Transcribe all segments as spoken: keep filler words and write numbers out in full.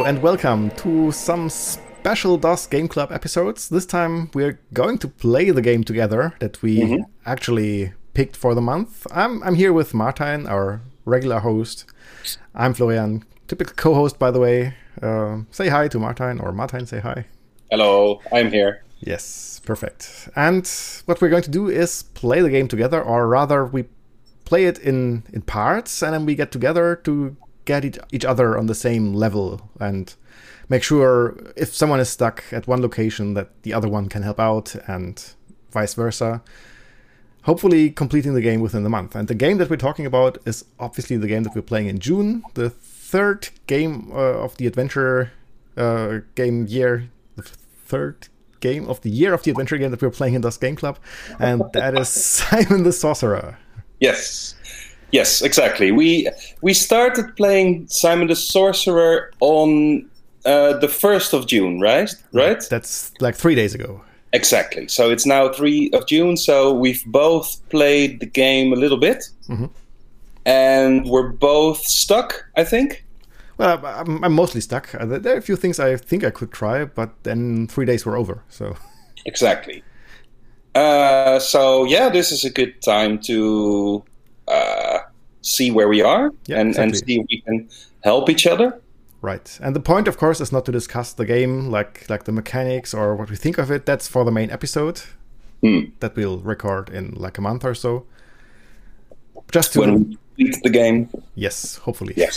and welcome to some special DOS Game Club episodes. This time we're going to play the game together that we mm-hmm. actually picked for the month. I'm I'm here with Martijn, our regular host. I'm Florian, typical co-host, by the way. Uh, say hi to Martijn, or Martijn, say hi. Hello, I'm here. Yes, perfect. And what we're going to do is play the game together, or rather we play it in, in parts, and then we get together to get each other on the same level and make sure if someone is stuck at one location that the other one can help out, and vice versa. Hopefully completing the game within the month. And the game that we're talking about is obviously the game that we're playing in June, the third game uh, of the adventure uh, game year, the third game of the year of the adventure game that we're playing in DOS Game Club, and that is Simon the Sorcerer. Yes. Yes, exactly. We we started playing Simon the Sorcerer on uh, the first of June, right? Right? That's like three days ago. Exactly. So it's now three of June. So we've both played the game a little bit, mm-hmm. and we're both stuck, I think. Well, I'm, I'm mostly stuck. There are a few things I think I could try, but then three days were over. So exactly. Uh, so yeah, this is a good time to uh, see where we are yeah, and, exactly. and see if we can help each other. Right. And the point, of course, is not to discuss the game, like like the mechanics or what we think of it. That's for the main episode mm. that we'll record in like a month or so. Just to when we beat the game. Yes, hopefully. Yes.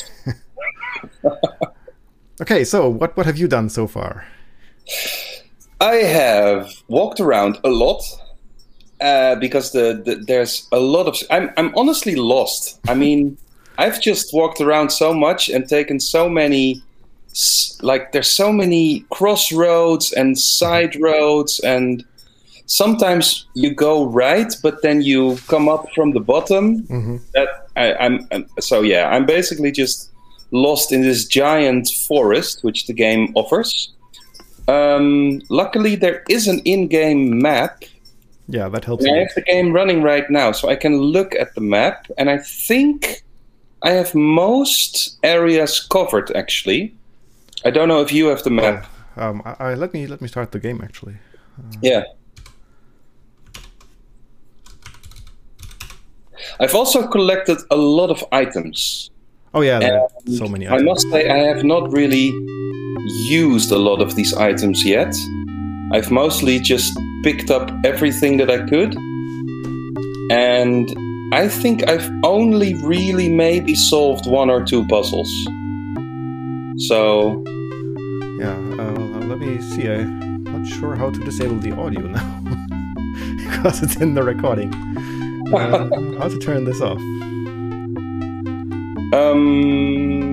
Okay, so what, what have you done so far? I have walked around a lot uh, because the, the there's a lot of... I'm I'm honestly lost. I mean, I've just walked around so much and taken so many... Like, there's so many crossroads and side roads, and sometimes you go right, but then you come up from the bottom. Mm-hmm. That I, I'm, I'm So yeah, I'm basically just lost in this giant forest, which the game offers. Um, luckily, there is an in-game map. Yeah, that helps. I have the game running right now, so I can look at the map, and I think I have most areas covered. Actually, I don't know if you have the map. Oh, um, I, I, let me let me start the game. Actually, uh, yeah. I've also collected a lot of items. Oh yeah, there are so many items. I must say, I have not really used a lot of these items yet. I've mostly just picked up everything that I could, and I think I've only really maybe solved one or two puzzles. So yeah, uh, let me see. I'm not sure how to disable the audio now because it's in the recording. Uh, how to turn this off? Um,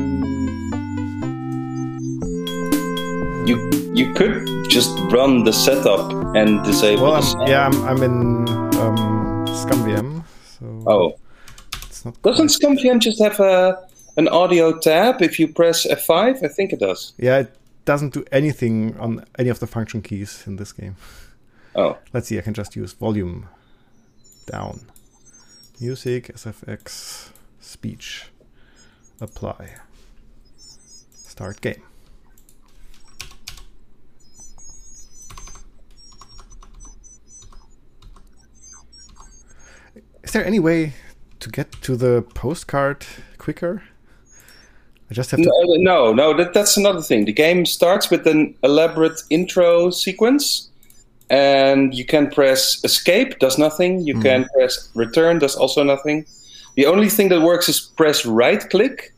you you could just run the setup and disable. Well, the I'm, yeah, I'm, I'm in um, ScumVM. So oh, it's not doesn't quite... ScumVM just have a an audio tab if you press F five? I think it does. Yeah, it doesn't do anything on any of the function keys in this game. Oh, let's see. I can just use volume down, music, S F X. Speech. Apply. Start game. Is there any way to get to the postcard quicker? I just have to... No, no, no that, that's another thing. The game starts with an elaborate intro sequence, and you can press escape, does nothing. You mm. can press return, does also nothing. The only thing that works is press right-click.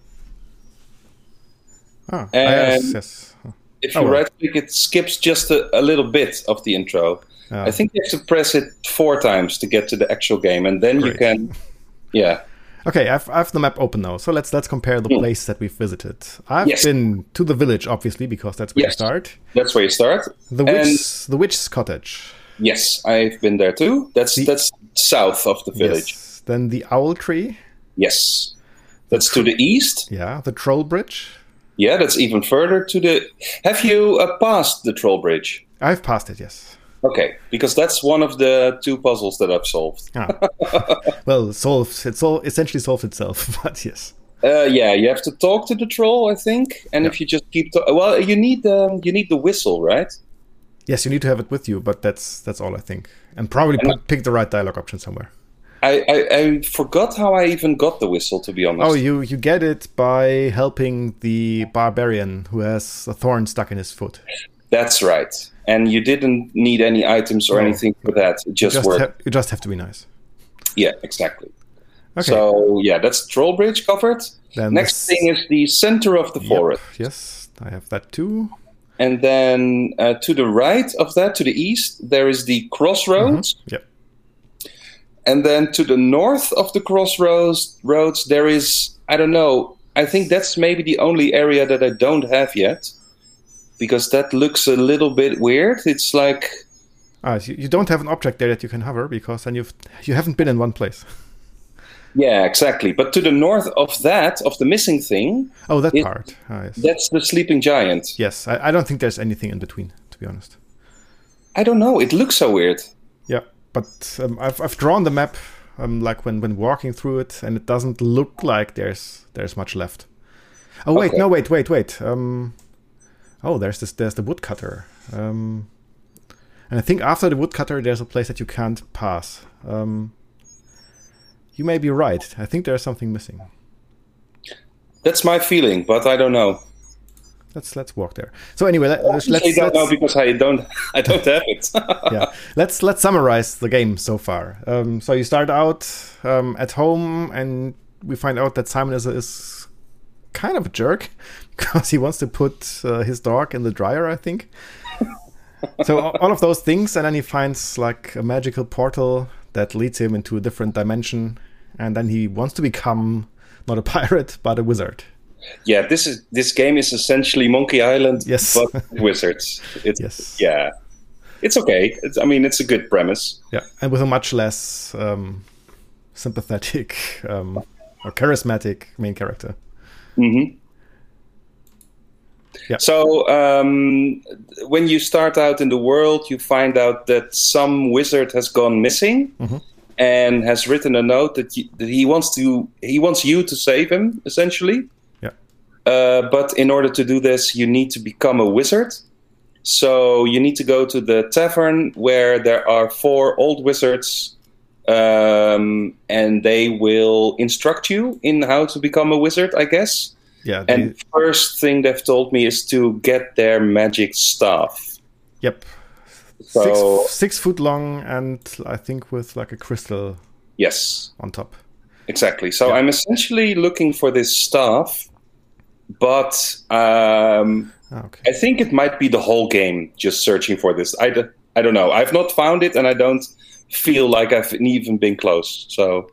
Oh, and yes, yes. if you oh, well. right-click, it skips just a, a little bit of the intro. Oh. I think you have to press it four times to get to the actual game, and then Great. you can... Yeah. Okay, I've, I have the map open now, so let's let's compare the mm. place that we've visited. I've yes. been to the village, obviously, because that's where yes. you start. That's where you start. The witch's, the witch's cottage. Yes, I've been there too. That's the, that's south of the village. Yes. Then the owl tree. Yes. That's to the east. Yeah, the troll bridge. Yeah, that's even further to the... Have you uh, passed the troll bridge? I've passed it, yes. Okay, because that's one of the two puzzles that I've solved. Ah. Well, solved. It sol- essentially solved itself, but yes. Uh, yeah, you have to talk to the troll, I think, and Yeah. if you just keep, to- well, you need um, you need the whistle, right? Yes, you need to have it with you, but that's that's all I think, and probably And- put, pick the right dialogue option somewhere. I, I, I forgot how I even got the whistle, to be honest. Oh, you you get it by helping the barbarian who has a thorn stuck in his foot. That's right. And you didn't need any items or No. anything for that. It You just, just, worked. ha- you just have to be nice. Yeah, exactly. Okay. So yeah, that's Troll Bridge covered. Then Next this- thing is the center of the Yep, forest. yes, I have that too. And then uh, to the right of that, to the east, there is the crossroads. Yep. And then to the north of the crossroads, roads, there is, I don't know, I think that's maybe the only area that I don't have yet. Because that looks a little bit weird. It's like, Ah, so you, you don't have an object there that you can hover because then you've you haven't been in one place. yeah, exactly. But to the north of that, of the missing thing, Oh, that It- part. Ah, yes. that's the sleeping giant. yes, I, I don't think there's anything in between, to be honest. I don't know, it looks so weird. Yeah, but um, I've I've drawn the map um, like when, when walking through it, and it doesn't look like there's there's much left. Oh wait, Okay. no, wait, wait, wait. Um, oh, there's this there's the woodcutter. Um, and I think after the woodcutter, there's a place that you can't pass. Um, you may be right. I think there's something missing. That's my feeling, but I don't know. Let's let's walk there. So anyway, let, let's I let's, don't know let's because I don't I don't have it. yeah, let's let's summarize the game so far. Um, so you start out um, at home, and we find out that Simon is is kind of a jerk because he wants to put uh, his dog in the dryer, I think. So a- all of those things, and then he finds like a magical portal that leads him into a different dimension, and then he wants to become not a pirate but a wizard. Yeah, this is this game is essentially Monkey Island, Yes. but wizards. It's, Yes. Yeah, it's okay. It's, I mean, it's a good premise. Yeah, and with a much less um, sympathetic um, or charismatic main character. hmm Yeah. So um, when you start out in the world, you find out that some wizard has gone missing Mhm. and has written a note that, you, that he wants to he wants you to save him, essentially. Yeah. Uh, but in order to do this, you need to become a wizard. So you need to go to the tavern where there are four old wizards, um, and they will instruct you in how to become a wizard, I guess. Yeah, And the- first thing they've told me is to get their magic staff. yep. So Six, six foot long, and I think with like a crystal yes, on top. exactly. So Yeah. I'm essentially looking for this staff, but um, Ah, okay. I think it might be the whole game just searching for this. I, d- I don't know. I've not found it, and I don't feel like I've even been close. So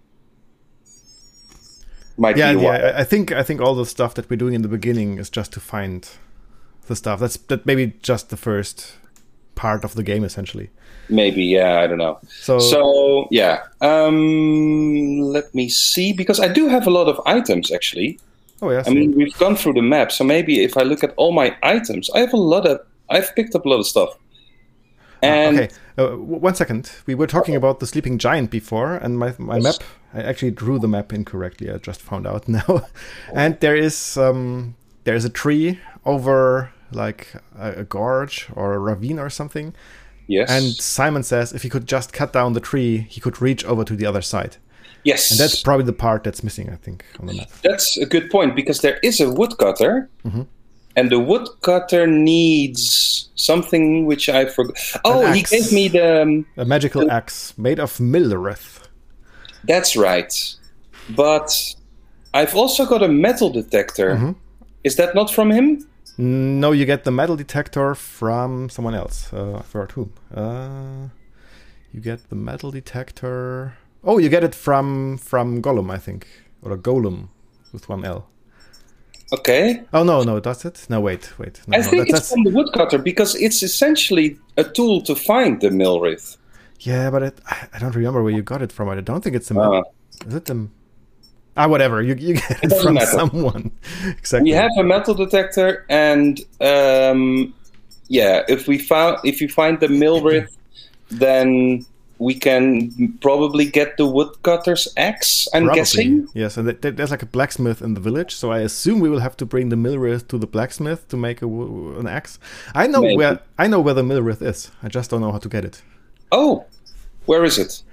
might Yeah, be a while. yeah. I- I think I think all the stuff that we're doing in the beginning is just to find the stuff. That's that maybe just the first part of the game essentially. Maybe, yeah, I don't know. So, So yeah, um, let me see, because I do have a lot of items actually. oh yes. I mean, we've gone through the map, so maybe if I look at all my items, I have a lot of. I've picked up a lot of stuff. And okay, uh, w- one second. We were talking about the sleeping giant before, and my my Yes. map. I actually drew the map incorrectly. I just found out now. And there is um there is a tree over like a, a gorge or a ravine or something. yes, And Simon says if he could just cut down the tree, he could reach over to the other side. yes, And that's probably the part that's missing, I think, on the map. that's a good point, because there is a woodcutter, Mhm. and the woodcutter needs something which I forgot. Oh, he axe. gave me the. Um, A magical axe made of Millereth. that's right, but I've also got a metal detector. Mhm. Is that not from him? No, you get the metal detector from someone else. Uh, I forgot whom. Uh, you get the metal detector. Oh, you get it from from Gollum, I think, or a Golem with one L. Okay. Oh no, no, that's it. No, wait, wait. No, I no, think that- it's from the woodcutter, because it's essentially a tool to find the Milrith. yeah, but it, I I don't remember where you got it from. I don't think it's the. Uh, Is it the? Ah, whatever. You you get it doesn't from matter. someone. Exactly. we have a metal detector, and um, yeah, if we found if you find the Milrith, then we can probably get the woodcutter's axe, I'm Probably. guessing. Yes, and th- th- there's like a blacksmith in the village, so I assume we will have to bring the millwraith to the blacksmith to make a w- an axe. I know Maybe. where I know where the millwraith is. I just don't know how to get it. Oh, where is it?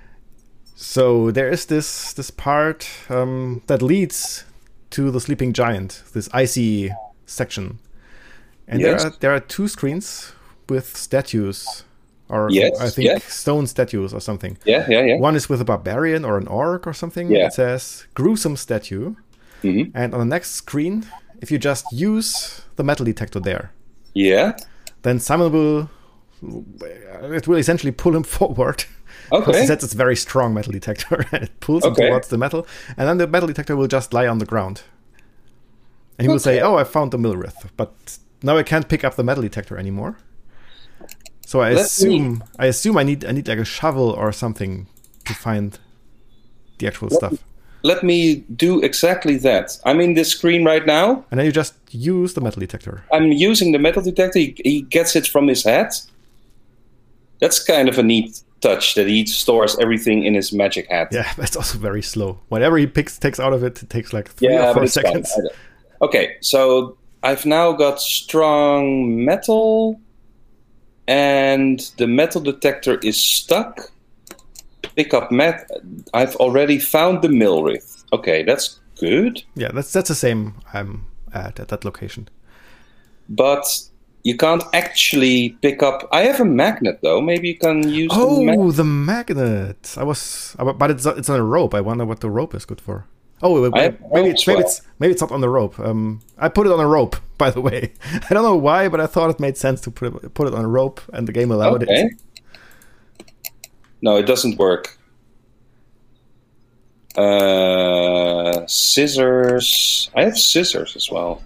So there is this this part um, that leads to the sleeping giant, this icy section, and Yes. there are there are two screens with statues, or Yes, I think yes. stone statues or something. Yeah, yeah, yeah. One is with a barbarian or an orc or something. Yeah. It says gruesome statue, Mhm. and on the next screen, if you just use the metal detector there, Yeah. then Simon will it will essentially pull him forward. Because Okay. he says it's a very strong metal detector, and it pulls him Okay. towards the metal, and then the metal detector will just lie on the ground. And he will say, Okay. "Oh, I found the millwraith, but now I can't pick up the metal detector anymore." So I Let me- assume I assume I need I need like a shovel or something to find the actual stuff. Let me do exactly that. I'm in this screen right now. And then you just use the metal detector. I'm using the metal detector. He, he gets it from his head. That's kind of a neat touch that he stores everything in his magic hat. Yeah, but it's also very slow. Whatever he picks takes out of it, it takes like three Yeah, or but four it's fine. seconds. I don't- Okay, so I've now got strong metal, and the metal detector is stuck. Pick up met. I've already found the millwraith. Okay, that's good. Yeah, that's that's the same I'm at at that location. But you can't actually pick up. I have a magnet though. Maybe you can use. the Oh, mag- the magnet! I was, but it's it's on a rope. I wonder what the rope is good for. Oh, I have maybe ropes it's maybe well. it's maybe it's not on the rope. Um, I put it on a rope, by the way. I don't know why, but I thought it made sense to put it, put it on a rope, and the game allowed Okay. it. No, it doesn't work. Uh, scissors. I have scissors as well.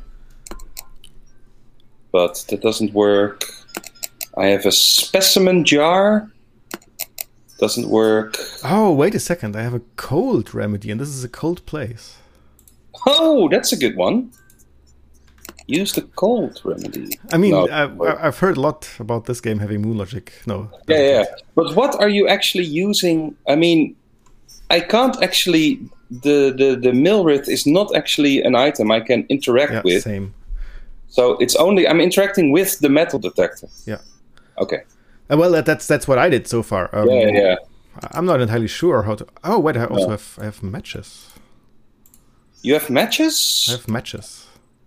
But that doesn't work. I have a specimen jar. Doesn't work. Oh, wait a second! I have a cold remedy, and this is a cold place. Oh, that's a good one. Use the cold remedy. I mean, No, I, I- I've heard a lot about this game having moon logic. No. Yeah, yeah. But what are you actually using? I mean, I can't actually. The the the millwraith is not actually an item I can interact Yeah, with. same. So it's only I'm interacting with the metal detector. Yeah. Okay. Uh, well, that, that's that's what I did so far. Um, Yeah, yeah. I'm not entirely sure how to. Oh, wait! I also No. have I have matches. You have matches? I have matches.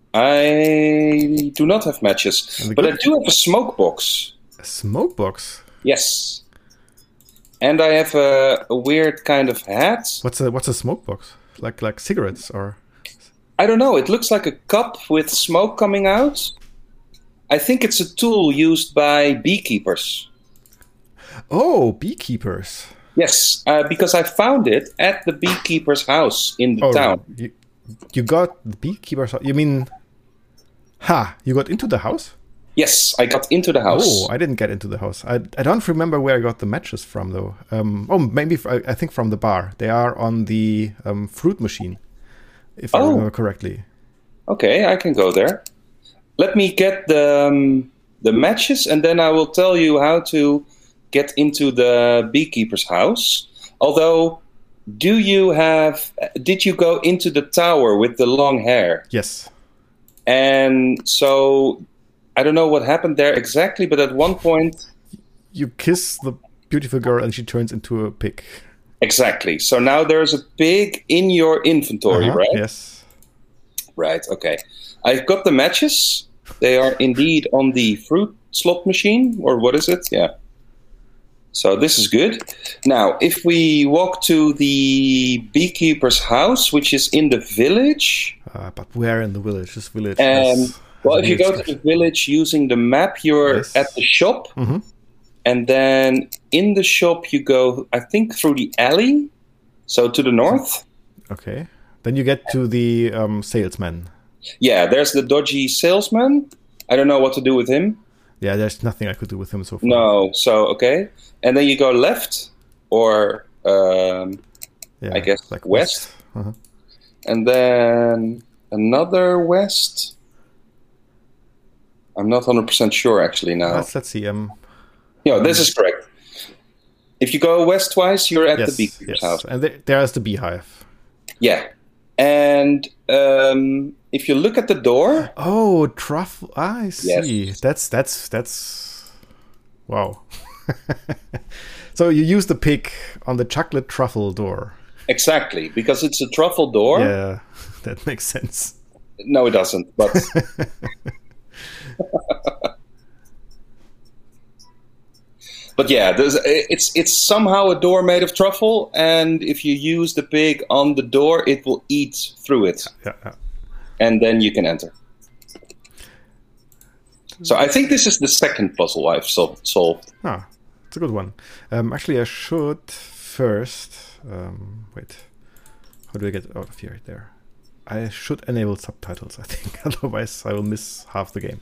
I do not have matches, And the but I good- do have a smoke box. A smoke box. Yes. And I have a, a weird kind of hat. What's a what's a smoke box? Like like cigarettes or? I don't know. It looks like a cup with smoke coming out. I think it's a tool used by beekeepers. Oh, beekeepers. Yes, uh, because I found it at the beekeeper's house in the Oh, town. you you got the beekeepers. You mean? Ha! You got into the house? Yes, I got into the house. Oh, I didn't get into the house. I, I don't remember where I got the matches from though. Um, oh, maybe f- I, I think from the bar. They are on the um, fruit machine, if I Oh. remember correctly. Okay, I can go there. Let me get the um, the matches, and then I will tell you how to get into the beekeeper's house. Although, do you have? Did you go into the tower with the long hair? Yes. And so, I don't know what happened there exactly, but at one point, You kiss the beautiful girl, and she turns into a pig. exactly. So now there's a pig in your inventory, Uh-huh, right? Yes. Right, okay. I've got the matches. They are indeed on the fruit slot machine, or what is it? Yeah. So this is good. Now, if we walk to the beekeeper's house, which is in the village, Uh, but where in the village? This village. um, has- well, has if you weird go to stuff. the village using the map, you're Yes. at the shop, Mhm. and then in the shop you go, I think, through the alley, so to the north. Okay. Then you get to the um, salesman. Yeah, there's the dodgy salesman. I don't know what to do with him. Yeah, there's nothing I could do with him so far. No, so okay, and then you go left, or um, Yeah, I guess like west. Uh-huh. and then another west. I'm not one hundred percent sure actually now. Let's let's see. Um, No, this is correct. If you go west twice, you're at yes, the beekeeper's yes. house. And there, there's the beehive. Yeah. And um, if you look at the door... Oh, truffle. Ah, I see. Yes. That's, that's, that's... Wow. So you use the pig on the chocolate truffle door. Exactly, because it's a truffle door. Yeah, that makes sense. No, it doesn't, but... But yeah, there's, it's it's somehow a door made of truffle, and if you use the pig on the door, it will eat through it. Yeah, yeah. And then you can enter. So I think this is the second puzzle I've sol- solved. Ah, it's a good one. Um, actually, I should first... Um, wait. How do I get out of here? There. I should enable subtitles, I think. Otherwise, I will miss half the game.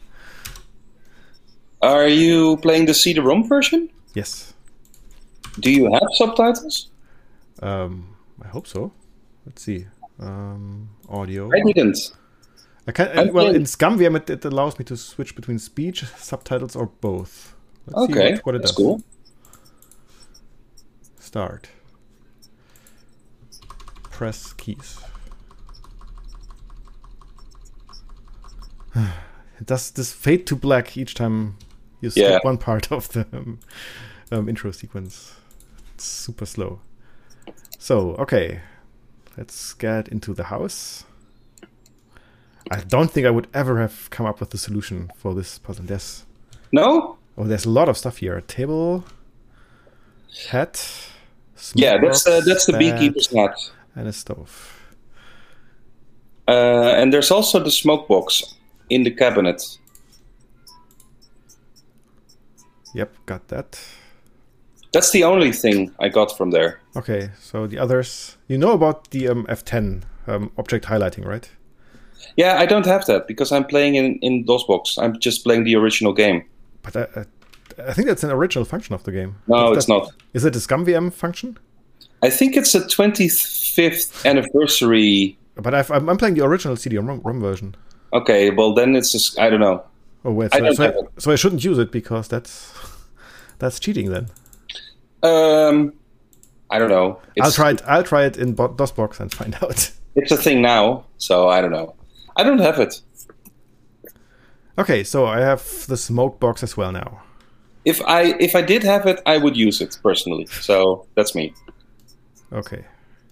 Are you playing the C D ROM version? Yes. Do you have subtitles? Um, I hope so. Let's see. Um, audio. I didn't. I can. I Well, think- in ScumVM, it, it allows me to switch between speech, subtitles, or both. Let's see Okay, what, what it that's does. cool. Start. Press keys. It does this fade to black each time you skip Yeah. one part of the um, um, intro sequence. It's super slow. So, okay. Let's get into the house. I don't think I would ever have come up with the solution for this puzzle. There's, No? oh, there's a lot of stuff here. A table, hat, smoke Yeah, that's uh, box, that's the bed, beekeeper's hat. and a stove. Uh, and there's also the smoke box in the cabinet. Yep, got that. That's the only thing I got from there. Okay, so the others... You know about the um, F ten um, object highlighting, right? Yeah, I don't have that because I'm playing in, in DOSBox. I'm just playing the original game. But I, I, I think that's an original function of the game. No, Is it's that- not. Is it a ScumVM function? I think it's a twenty-fifth anniversary. But I've, I'm, I'm playing the original C D ROM ROM version. Okay, well then it's just, I don't know. Oh wait, I so, don't so, have I, it. so I shouldn't use it because that's that's cheating then. Um, I don't know. It's, I'll try it. I'll try it in Bo- DOSBox and find out. It's a thing now, so I don't know. I don't have it. Okay, so I have the smoke box as well now. If I if I did have it, I would use it personally. So that's me. Okay.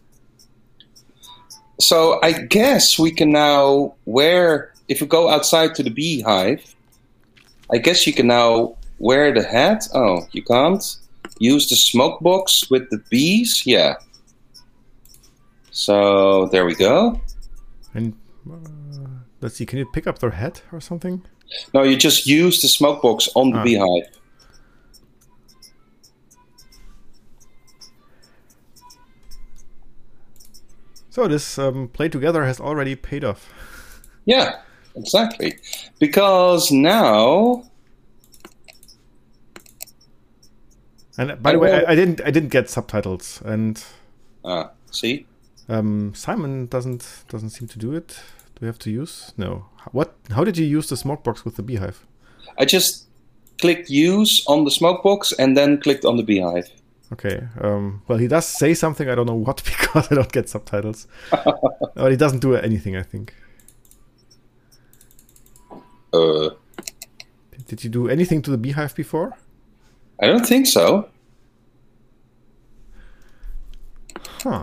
So I guess we can now wear, if we go outside to the beehive, I guess you can now wear the hat. Oh, you can't? Use the smoke box with the bees? Yeah. So there we go. And uh, let's see. Can you pick up their head or something? No, you just use the smoke box on the Ah. beehive. So this um, play together has already paid off. Yeah, exactly. Because now... And uh, by the way, I, I didn't. I didn't get subtitles, and Ah, see? um, Simon doesn't doesn't seem to do it. Do we have to use? No. What? How did you use the smoke box with the beehive? I just clicked use on the smoke box and then clicked on the beehive. Okay. Um, well, he does say something. I don't know what because I don't get subtitles. But he doesn't do anything. I think. Uh, Did you do anything to the beehive before? I don't think so. Huh.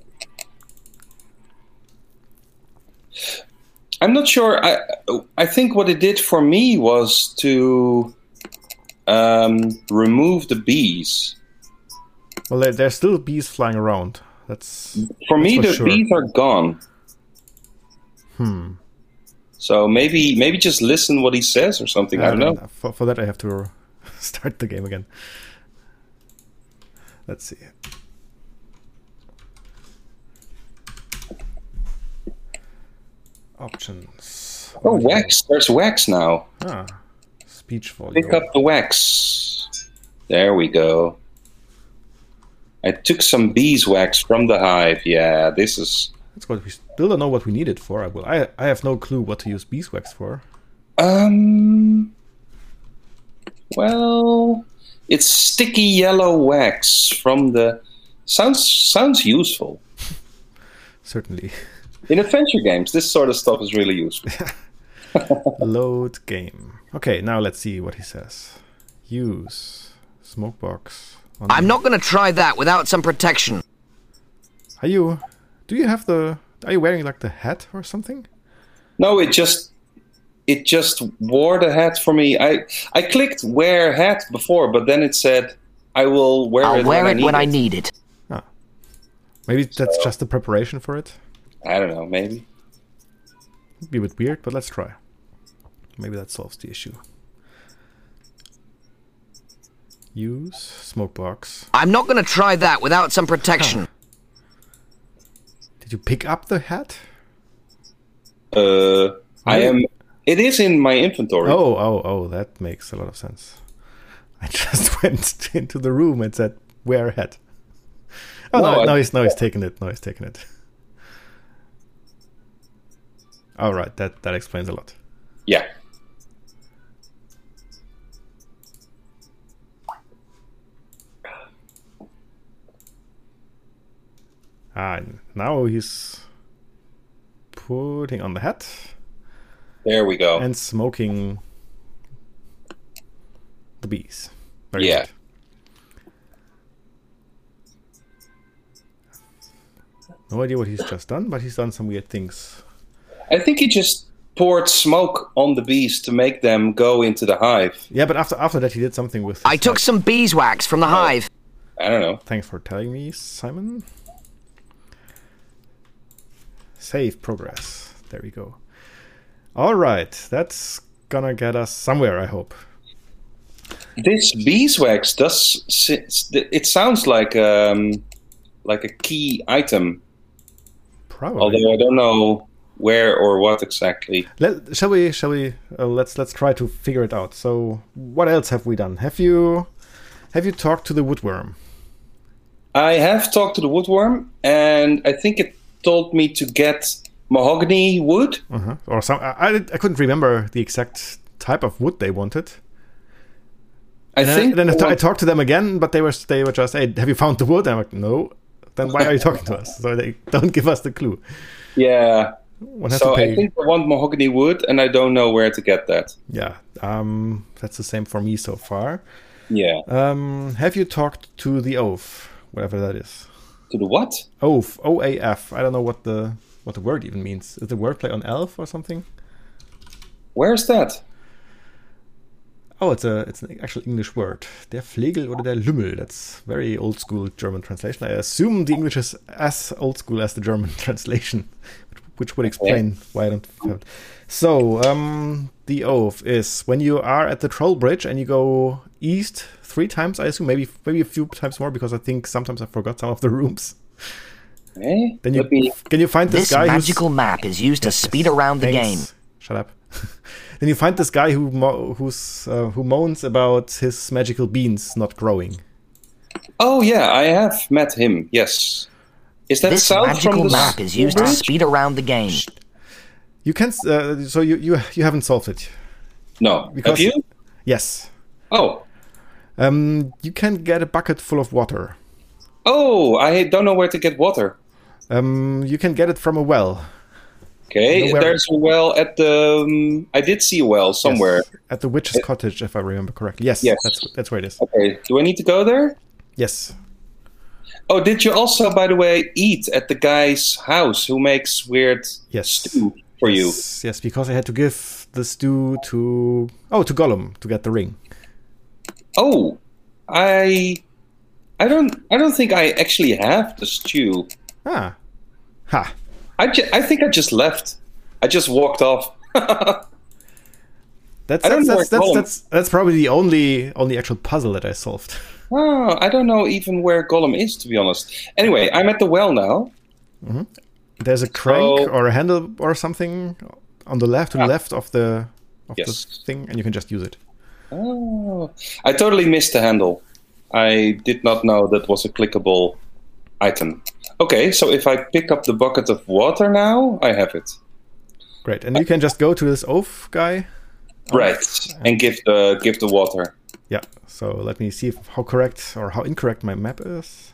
I'm not sure. I I think what it did for me was to um, remove the bees. Well, there, there's still bees flying around. That's For me, for the sure. bees are gone. hmm. So maybe maybe just listen what he says or something. I don't know. For, for that, I have to start the game again. Let's see. Options. Oh, Audio. wax. There's wax now. Ah, speech volume. Pick up the wax. There we go. I took some beeswax from the hive. Yeah, this is... That's what we still don't know what we need it for. I will. I I have no clue what to use beeswax for. Um... Well... It's sticky yellow wax from the... Sounds sounds useful. Certainly. In adventure games, this sort of stuff is really useful. Load game. Okay, now let's see what he says. Use smokebox. On I'm the... not going to try that without some protection. Are you... Do you have the... Are you wearing like the hat or something? No, it just... It just wore the hat for me. I I clicked wear hat before, but then it said I will wear I'll it wear when, it I, need when it. I need it. Ah. Maybe that's So- just the preparation for it. I don't know, maybe. Be a bit weird, but let's try. Maybe that solves the issue. Use smokebox. I'm not going to try that without some protection. Did you pick up the hat? Uh, I Oh. am. It is in my inventory. Oh, oh, oh, that makes a lot of sense. I just went into the room and said, wear hat. Oh, No, no, I- no, he's, no, he's taking it. No, he's taking it. All right, that, that explains a lot. Yeah. Ah, and now he's putting on the hat There we go. and smoking the bees. Very Yeah. good. No idea what he's just done, but he's done some weird things. I think he just poured smoke on the bees to make them go into the hive. Yeah, but after after that he did something with I his took hat. some beeswax from the hive. I don't know. Thanks for telling me, Simon. Save progress. There we go. All right, that's gonna get us somewhere, I hope. This beeswax does. s- It sounds like um, like a key item, Probably. although I don't know where or what exactly. Let, shall we? Shall we? Uh, let's let's try to figure it out. So, what else have we done? Have you have you talked to the woodworm? I have talked to the woodworm, and I think it told me to get mahogany wood. Uh-huh. Or some? I, I I couldn't remember the exact type of wood they wanted. I And think. then, then I, they t- I want- talked to them again, but they were they were just, hey, have you found the wood? I'm like, no. Then why are you talking to us? So they don't give us the clue. yeah. One has So to pay. I think I want mahogany wood, and I don't know where to get that. Yeah, um, that's the same for me so far. Yeah. Um, have you talked to the oaf, whatever that is? To the what? Oaf, O A F. I don't know what the what the word even means. Is the wordplay on elf or something? Where's that? Oh, it's a it's an actual English word. Der Flegel oder der Lümmel. That's very old school German translation. I assume the English is as old school as the German translation, which would explain why I don't have it. So, um, the oaf is when you are at the Troll Bridge and you go east three times, I assume, maybe maybe a few times more, because I think sometimes I forgot some of the rooms. Eh? Then you Let me- can you find this, This guy magical who's, map is used to speed around the game. Thanks. Shut up. Then you find this guy who mo- who's uh, who moans about his magical beans not growing. Oh yeah, I have met him. Yes. Is that This south magical from the map is used to bridge? speed around the game. You can uh, so you, you you haven't solved it. No. Because- Have you? Yes. Oh. Um, you can get a bucket full of water. Oh, I don't know where to get water. Um, you can get it from a well. Okay, Nowhere- there's a well at the. Um, I did see a well somewhere. Yes, at the witch's cottage, if I remember correctly. Yes, Yes. that's that's where it is. Okay, do I need to go there? Yes. Oh, did you also, by the way, eat at the guy's house who makes weird Yes. stew for you? Yes, yes, because I had to give the stew to oh to Gollum to get the ring. Oh, I, I don't, I don't think I actually have the stew. Ah, ha. I, ju- I think I just left. I just walked off. That's I don't that's know that's, where that's, Gollum- that's that's probably the only only actual puzzle that I solved. Oh, I don't know even where Gollum is, to be honest. Anyway, I'm at the well now. There's a crank So- or a handle or something on the left to the Ah. left of the of Yes. the thing, and you can just use it. Oh, I totally missed the handle. I did not know that was a clickable item. Okay, so if I pick up the bucket of water now, I have it. Great, and you can just go to this oaf guy. Right, and give the give the water. Yeah. So let me see if, how correct or how incorrect my map is.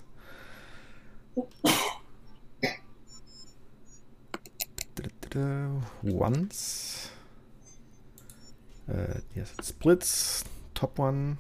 Once. Uh, yes, it splits. Top one.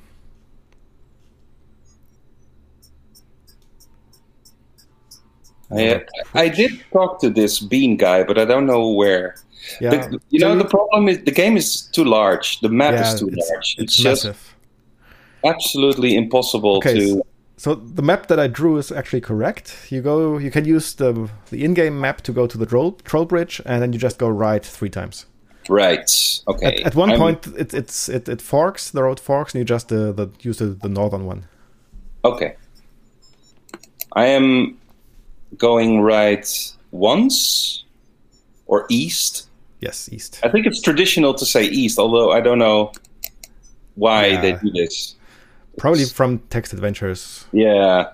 I, I did talk to this bean guy, but I don't know where. Yeah, the, you so know, you, the problem is the game is too large. The map yeah, is too it's, large. It's, It's, massive. just absolutely impossible Okay, to. so, so the map that I drew is actually correct. You go, you can use the the in-game map to go to the troll troll bridge, and then you just go right three times. Right. Okay. At, at one I'm- point, it, it's it, it forks. The road forks, and you just uh, the use the, the northern one. Okay. I am going right once or east. Yes, east. I think it's traditional to say east, although I don't know why Yeah. they do this. Probably from Text Adventures. Yeah.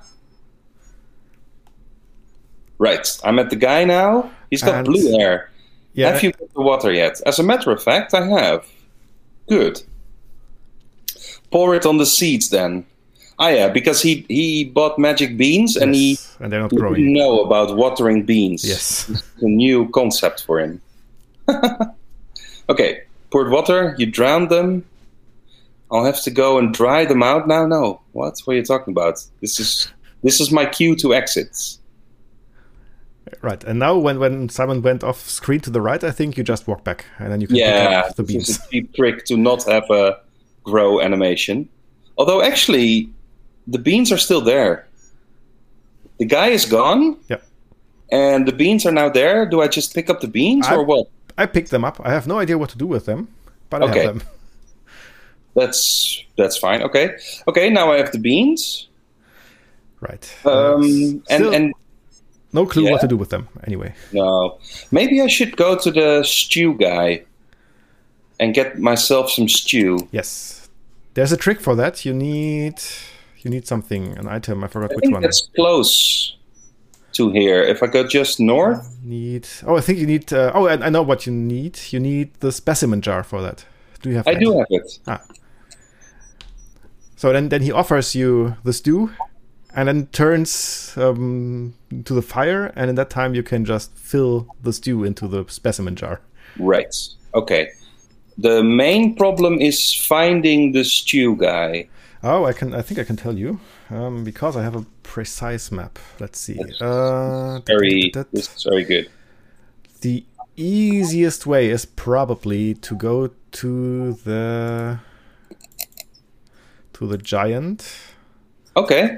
Right. I'm at the guy now. He's got And- blue hair. Yeah, Have you got the water yet? As a matter of fact, I have. Good. Pour it on the seeds then. Ah, yeah, because he, he bought magic beans and he yes, and they're not he growing. didn't know about watering beans. Yes. It's a new concept for him. Okay, poured water, you drowned them. I'll have to go and dry them out now. No, what? What are you talking about? This is this is my cue to exit. Right, and now when, when Simon went off screen to the right, I think you just walk back, and then you can Yeah, pick up the this beans. is a cheap trick to not have a grow animation. Although actually, the beans are still there. The guy is gone. Yeah. And the beans are now there. Do I just pick up the beans I- or what? I picked them up. I have no idea what to do with them, but Okay. I have them. That's that's fine. Okay. Okay. Now I have the beans. Right. Um, Uh, and still and no clue yeah. what to do with them. Anyway, no, maybe I should go to the stew guy and get myself some stew. yes, there's a trick for that. You need you need something, an item. I forgot I which think one. that's close to here. If I go just north. Need. Oh, I think you need. Uh, oh, I, I know what you need. You need the specimen jar for that. Do you have? I that? do have it. So then, then he offers you the stew, and then turns um, to the fire, and in that time you can just fill the stew into the specimen jar. Right. Okay. The main problem is finding the stew guy. Oh, I can. I think I can tell you, um, because I have a precise map. Let's see. Uh, Very. that- that- This is very good. The easiest way is probably to go to the to the giant, Okay.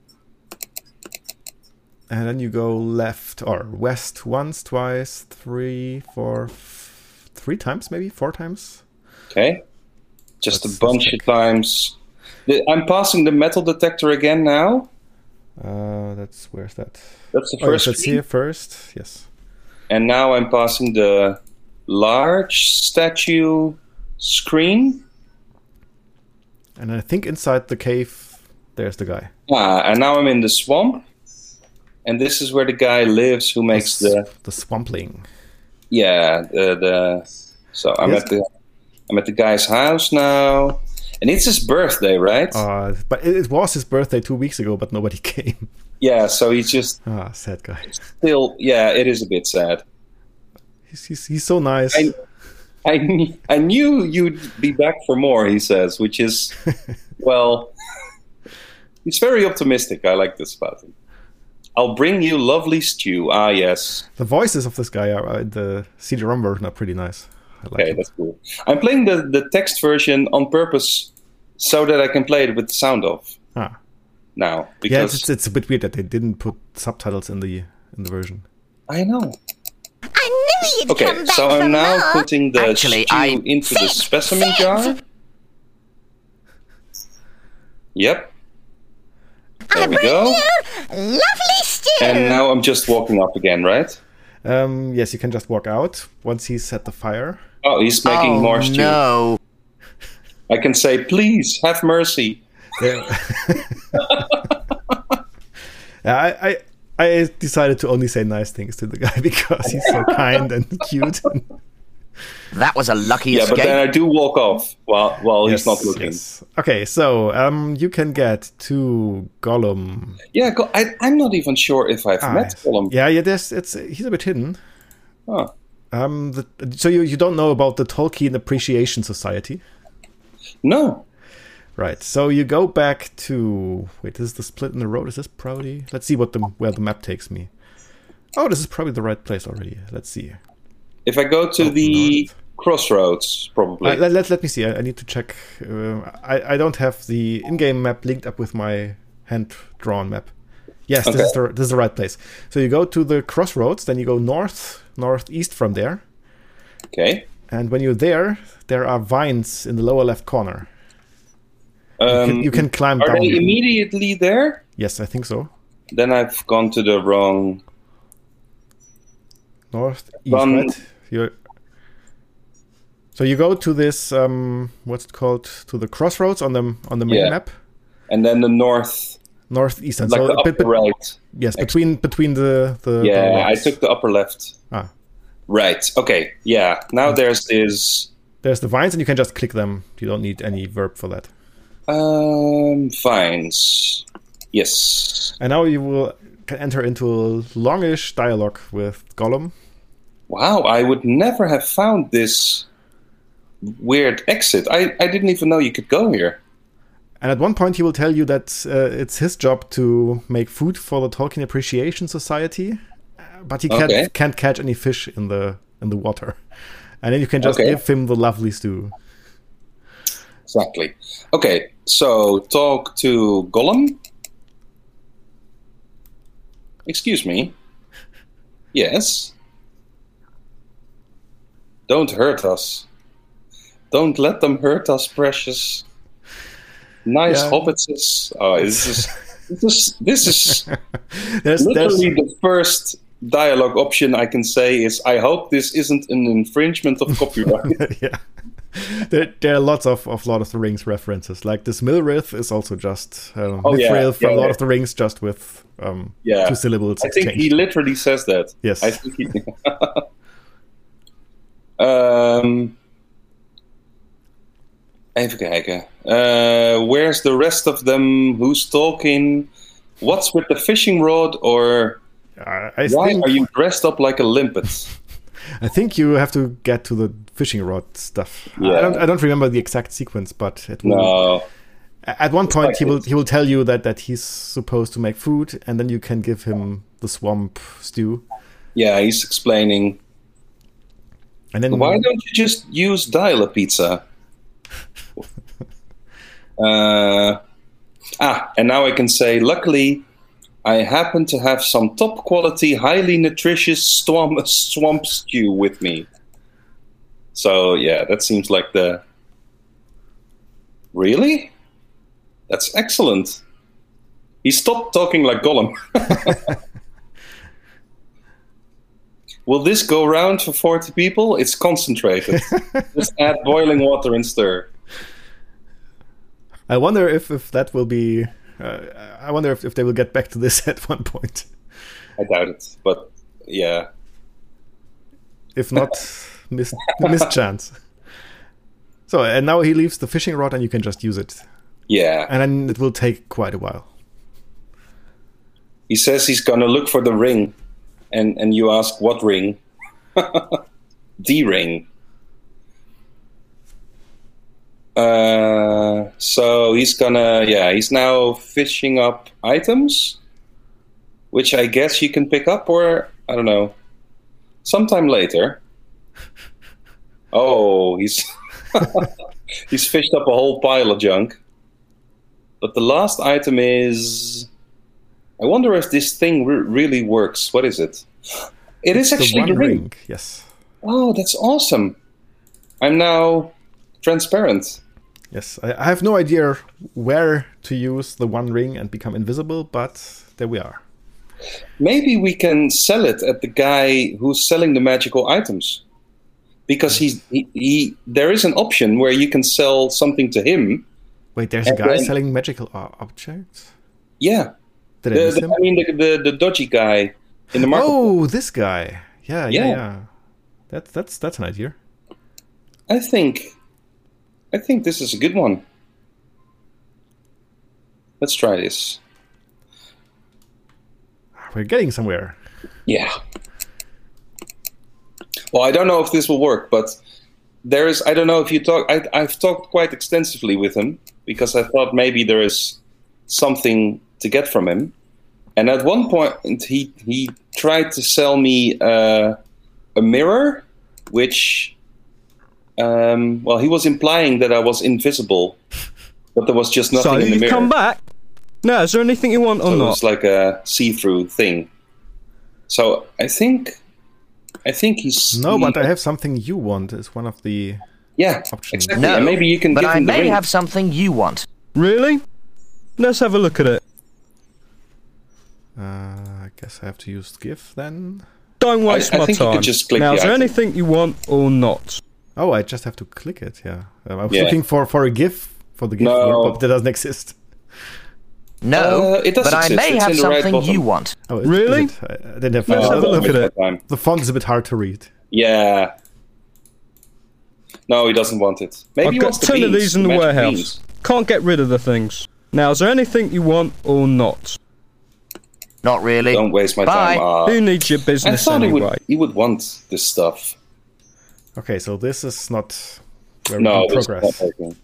and then you go left or west once, twice, three, four, f- three times, maybe four times. Okay. Just Let's- a bunch let's of times. The, I'm passing the metal detector again now. Uh, that's where's that? That's the Oh, yes, first let's see screen. it first. Yes. And now I'm passing the large statue screen. And I think inside the cave, there's the guy. Ah, and now I'm in the swamp. And this is where the guy lives who makes the, the s- the swampling. yeah the the. So I'm Yes. at the I'm at the guy's house now, and it's his birthday, right? Uh, but it, it was his birthday two weeks ago, but nobody came. Yeah, so he's just Ah, sad guy. still yeah. It is a bit sad. He's, he's, he's so nice. I, I, kn- I knew you'd be back for more, he says, which is, well, he's very optimistic. I like this about him. I'll bring you lovely stew. Ah, yes. The voices of this guy are uh, the C D-ROM version are pretty nice. I like Okay, it. that's cool. I'm playing the, the text version on purpose so that I can play it with the sound off Ah. now. Yeah, Because it's, it's a bit weird that they didn't put subtitles in the in the version. I know. I knew you'd Okay, come back so for I'm now more. putting the Actually, stew I- into the Sit, specimen sit. jar. Yep. There I we bring go. you lovely stew. And now I'm just walking up again, right? Um, yes, you can just walk out once he's set the fire. Oh, he's making oh, more stew. no. I can say, please, have mercy. There. Yeah, I, I I decided to only say nice things to the guy because he's so kind and cute. That was a lucky Yeah, escape. but then I do walk off while while Yes, he's not looking. yes. Okay, so um, you can get to Gollum. Yeah, Go- I, I'm not even sure if I've Ah, met Gollum. Yeah, yeah. There's it's he's a bit hidden. Huh. Um, the, so you you don't know about the Tolkien Appreciation Society, No. right? So you go back to wait. This is the split in the road. Is this probably? Let's see what the where the map takes me. Oh, this is probably the right place already. Let's see. If I go to Oh, the north. crossroads, probably. Uh, let, let, let me see. I, I need to check. Uh, I, I don't have the in-game map linked up with my hand-drawn map. Yes, Okay. this is the this is the right place. So you go to the crossroads, then you go north, northeast from there, Okay. and when you're there, there are vines in the lower left corner. You Um, can, you can climb are down. they immediately there? Yes, I think so. Then I've gone to the wrong. Northeast, Run. right? You're, so you go to this um, what's it called? To the crossroads on the on the main Yeah. map. And then the north, Northeast, and like so the a bit- upper bit- right. yes, between between the the the Yeah, I rocks. took the upper left. Ah. Right. Okay. Yeah. Now there's this. There's the vines, and you can just click them. You don't need any verb for that. Um, vines. Yes. And now you will can enter into a longish dialogue with Gollum. Wow. I would never have found this weird exit. I, I didn't even know you could go here. And at one point, he will tell you that uh, it's his job to make food for the Tolkien Appreciation Society, uh, but he can't Okay. can't catch any fish in the in the water. And then you can just Okay. give him the lovely stew. Exactly. Okay. So talk to Gollum. Excuse me. Yes. Don't hurt us. Don't let them hurt us, precious. Nice Yeah. hobbitses. Oh, this is this is this is There's, there's literally the first dialogue option I can say is I hope this isn't an infringement of copyright. yeah. There, there are lots of, of Lord of the Rings references. Like this Milrith is also just uh, Oh, yeah, Mithril from yeah, Lord yeah. of the Rings, just with um, Yeah. two syllables I think exchanged. he literally says that. Yes. I think he. um, even kijken. Uh, where's the rest of them? Who's talking? What's with the fishing rod? Or Uh, I why think are you dressed up like a limpet? I think you have to get to the fishing rod stuff. I Yeah. don't I don't remember the exact sequence, but it will. No. At one point, like he will it. he will tell you that that he's supposed to make food, and then you can give him the swamp stew, Yeah, he's explaining. and then Why don't you just use dial-up pizza? uh, ah, and now I can say, luckily, I happen to have some top quality, highly nutritious swamp, swamp stew with me. So, yeah, that seems like the... Really? That's excellent. He stopped talking like Gollum. Will this go round for forty people? It's concentrated. Just add boiling water and stir. I wonder if, if that will be. Uh, I wonder if, if they will get back to this at one point. I doubt it, but yeah. If not, miss missed chance. So and now he leaves the fishing rod, and you can just use it, Yeah. and then it will take quite a while. He says he's gonna look for the ring. And and you ask what ring? The ring. Uh, so he's gonna yeah, he's now fishing up items, which I guess you can pick up, or I don't know, sometime later. Oh, he's he's fished up a whole pile of junk. But the last item is, I wonder if this thing re- really works. What is it? It is The actually one the ring. ring, yes, Oh, that's awesome. I'm now transparent. yes. I, I have no idea where to use the one ring and become invisible, but there we are. Maybe we can sell it at the guy who's selling the magical items. Because he's, he, he, there is an option where you can sell something to him. Wait, there's a And guy then- selling magical o- objects. Yeah. Did I The, miss the, him? I mean, the, the, the dodgy guy in the market. Oh, this guy. Yeah, yeah, Yeah. yeah. That's that's that's an idea. I think, I think this is a good one. Let's try this. We're getting somewhere. Yeah. Well, I don't know if this will work, but there is. I don't know if you talk. I, I've talked quite extensively with him because I thought maybe there is something to get from him. And at one point, he he tried to sell me uh, a mirror, which, um, well, he was implying that I was invisible, but there was just nothing So in the you've mirror. come back. No, is there anything you want or So it not? was like a see-through thing. So I think, I think he's No, he- but I have something you want. Is one of the yeah, options. exactly. No, and maybe you can but give I him the may ring. have something you want. Really? Let's have a look at it. Uh, I guess I have to use GIF then. Don't waste I my think you time. could just click now, the is there item. anything you want or not? Oh, I just have to click it. Yeah, um, I was Yeah. looking for for a GIF for the GIF No. word, but that doesn't exist. No, Uh, it does but I exist. may It's have in the right something bottom. you want. Oh, is- Really? is it? I, I didn't have. Let's uh, have a the- look at it. Time. The font is a bit hard to read. Yeah. No, he doesn't want it. Maybe I've he got wants the ten of beans, these in the magic warehouse. beans. Can't get rid of the things. Now, is there anything you want or not? Not really. Don't waste my Bye. time. Ah. Who needs your I business thought he anyway? would. He would want this stuff. Okay, so this is not where we No, can this is progress. not working.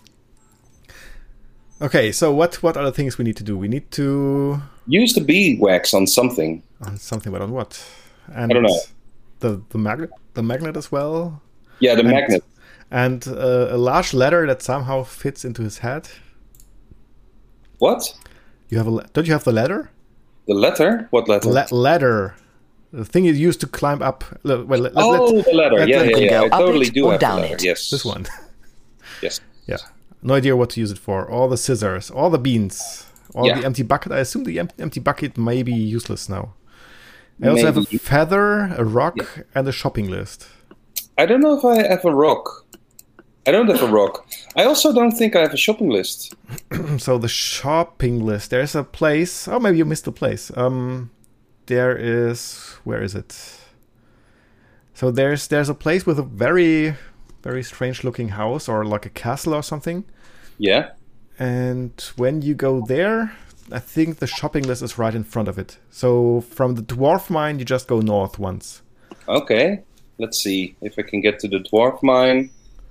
Okay, so what what are the things we need to do? We need to Use the bee wax on something. on something, but on what? And I don't know. The the magnet, the magnet as well, Yeah, the And- magnet. and uh, a large ladder that somehow fits into his head. What? You have a la- don't you have the ladder? The letter? What letter? La- ladder, the thing you use to climb up. le- Well, let, oh, let, the ladder. let- Yeah, let- yeah, can yeah. go I up totally it do or have the down ladder. it. Yes. this one. Yes. Yeah, no idea what to use it for. All the scissors, all the beans, all Yeah. the empty bucket. I assume the em- empty bucket may be useless now. I also have a Maybe. feather, a rock, and a shopping list. I don't know if I have a rock. I don't have a rock. I also don't think I have a shopping list. So the shopping list. There's a place. Oh, maybe you missed the place. Um, there is. Where is it? So there's there's a place with a very very strange looking house or like a castle or something. Yeah. And when you go there, I think the shopping list is right in front of it. So from the dwarf mine, you just go north once. Okay. Let's see if I can get to the dwarf mine.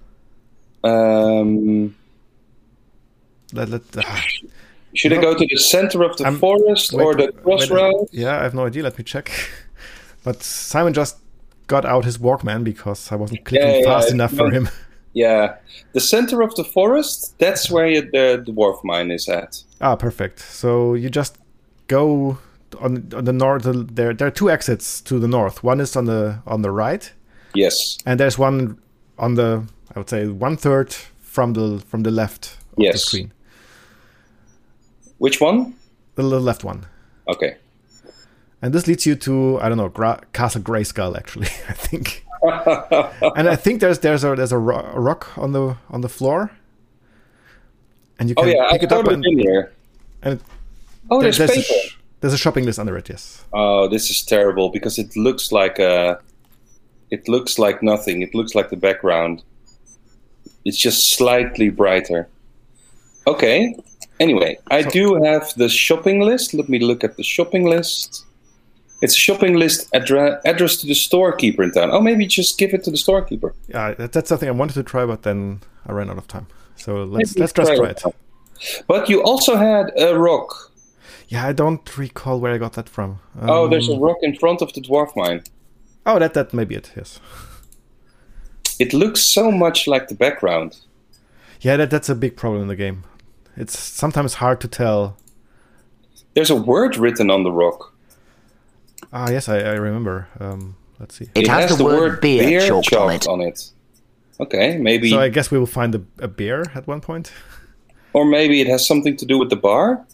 Um, Let, let, ah, should I No. go to the center of the I'm- forest wait, or the wait, crossroads? yeah, I have no idea. Let me check. But Simon just got out his Walkman because I wasn't clicking Yeah, yeah, fast it's enough for not- him. Yeah. The center of the forest, that's where you, the dwarf mine is at. Ah, perfect. So you just go on on the north. There, there are two exits to the north. One is on the on the right, Yes. and there's one on the I would say one third from the from the left of the Yes. screen. Which one? The little left one. Okay. And this leads you to I don't know Gra- Castle Grayskull actually I think. And I think there's there's a there's a, ro- a rock on the on the floor, and you Oh can yeah, pick I've it up totally and, been here. and Oh, there's, there's, there's, a, paper. sh- there's a shopping list under it. Yes. Oh, this is terrible because it looks like a. It looks like nothing. It looks like the background. It's just slightly brighter. Okay. Anyway, I So- do have the shopping list. Let me look at the shopping list. It's a shopping list address address to the storekeeper in town. Oh, maybe just give it to the storekeeper. Yeah, that, that's something I wanted to try, but then I ran out of time. So let's Maybe let's just try it. But you also had a rock. Yeah, I don't recall where I got that from. Um, Oh, there's a rock in front of the dwarf mine. Oh, that that may be it. Yes. It looks so much like the background. Yeah, that that's a big problem in the game. It's sometimes hard to tell. There's a word written on the rock. Ah, yes, I, I remember. Um, let's see. It, has, the, word, beer, chalked on it. on it. Okay, maybe, So I guess we will find a, a bear at one point. or maybe it has something to do with the bar.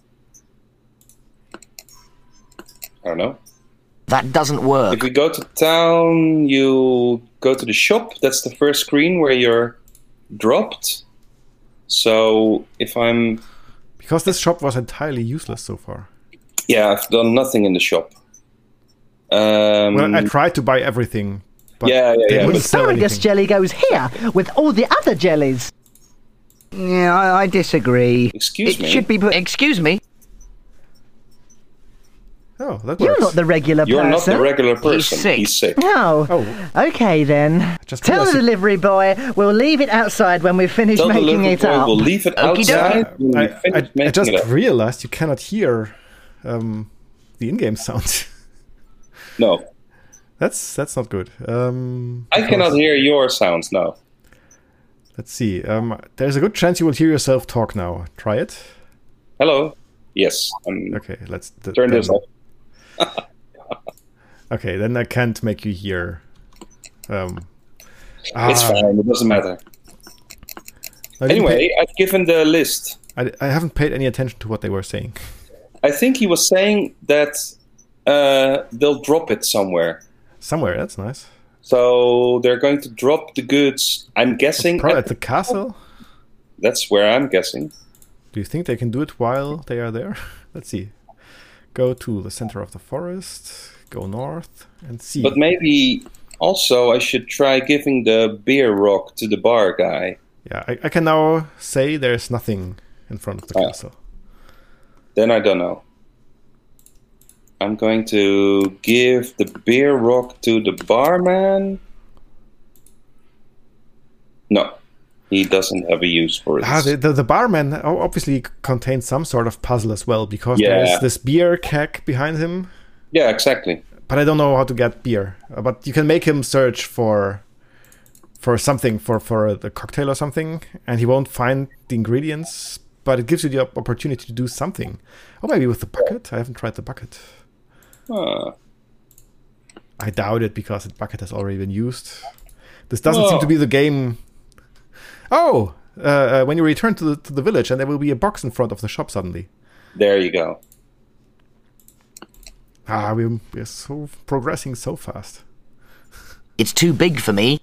I don't know. That doesn't work. If we go to town, you go to the shop. That's the first screen where you're dropped. So if I'm, Because this shop was entirely useless so far. yeah, I've done nothing in the shop. Um, Well, I tried to buy everything but Yeah, yeah, they yeah, wouldn't but- sell Asparagus anything. jelly goes here with all the other jellies. Yeah, I, I disagree. Excuse it me? should be put. Excuse me. Oh, that You're works. not the regular You're not person. the regular person. sick. He's sick. No. Oh. Okay then. Just Tell the realised you- delivery boy we'll leave it outside when we've finished Tell the making little it boy up. we'll leave it Okie dokie. outside when we I, finish I, I making just it up. realized you cannot hear um, the in-game sound. No. that's that's not good. Um, I because- cannot hear your sounds now. Let's see. Um, there's a good chance you will hear yourself talk now. Try it. Hello? Yes. I'm Okay, let's th- turn then- this off. Okay, then I can't make you hear. Um, It's ah, fine. It doesn't matter. I didn't Anyway, I've given the list. pay- I, I haven't paid any attention to what they were saying. I think he was saying that uh, they'll drop it somewhere. Somewhere, that's nice. So they're going to drop the goods. I'm guessing Probably at at the castle. That's where I'm guessing. Do you think they can do it while they are there? Let's see. Go to the center of the forest. Go north and see. But maybe also I should try giving the beer rock to the bar guy. Yeah, I, I can now say there's nothing in front of the Oh. castle. Then I don't know. I'm going to give the beer rock to the barman. No, he doesn't have a use for it. Ah, the, the, the barman o- obviously contains some sort of puzzle as well, because Yeah. there's this beer keg behind him. Yeah, exactly. But I don't know how to get beer. Uh, But you can make him search for for something, for, for the cocktail or something, and he won't find the ingredients, but it gives you the op- opportunity to do something. Or maybe with the bucket. I haven't tried the bucket. Ah, I doubt it, because the bucket has already been used. This doesn't seem Oh. to be the game. Oh! Uh, uh, when you return to the, to the village, and there will be a box in front of the shop suddenly. there you go. Ah, we're, we're so progressing so fast. It's too big for me.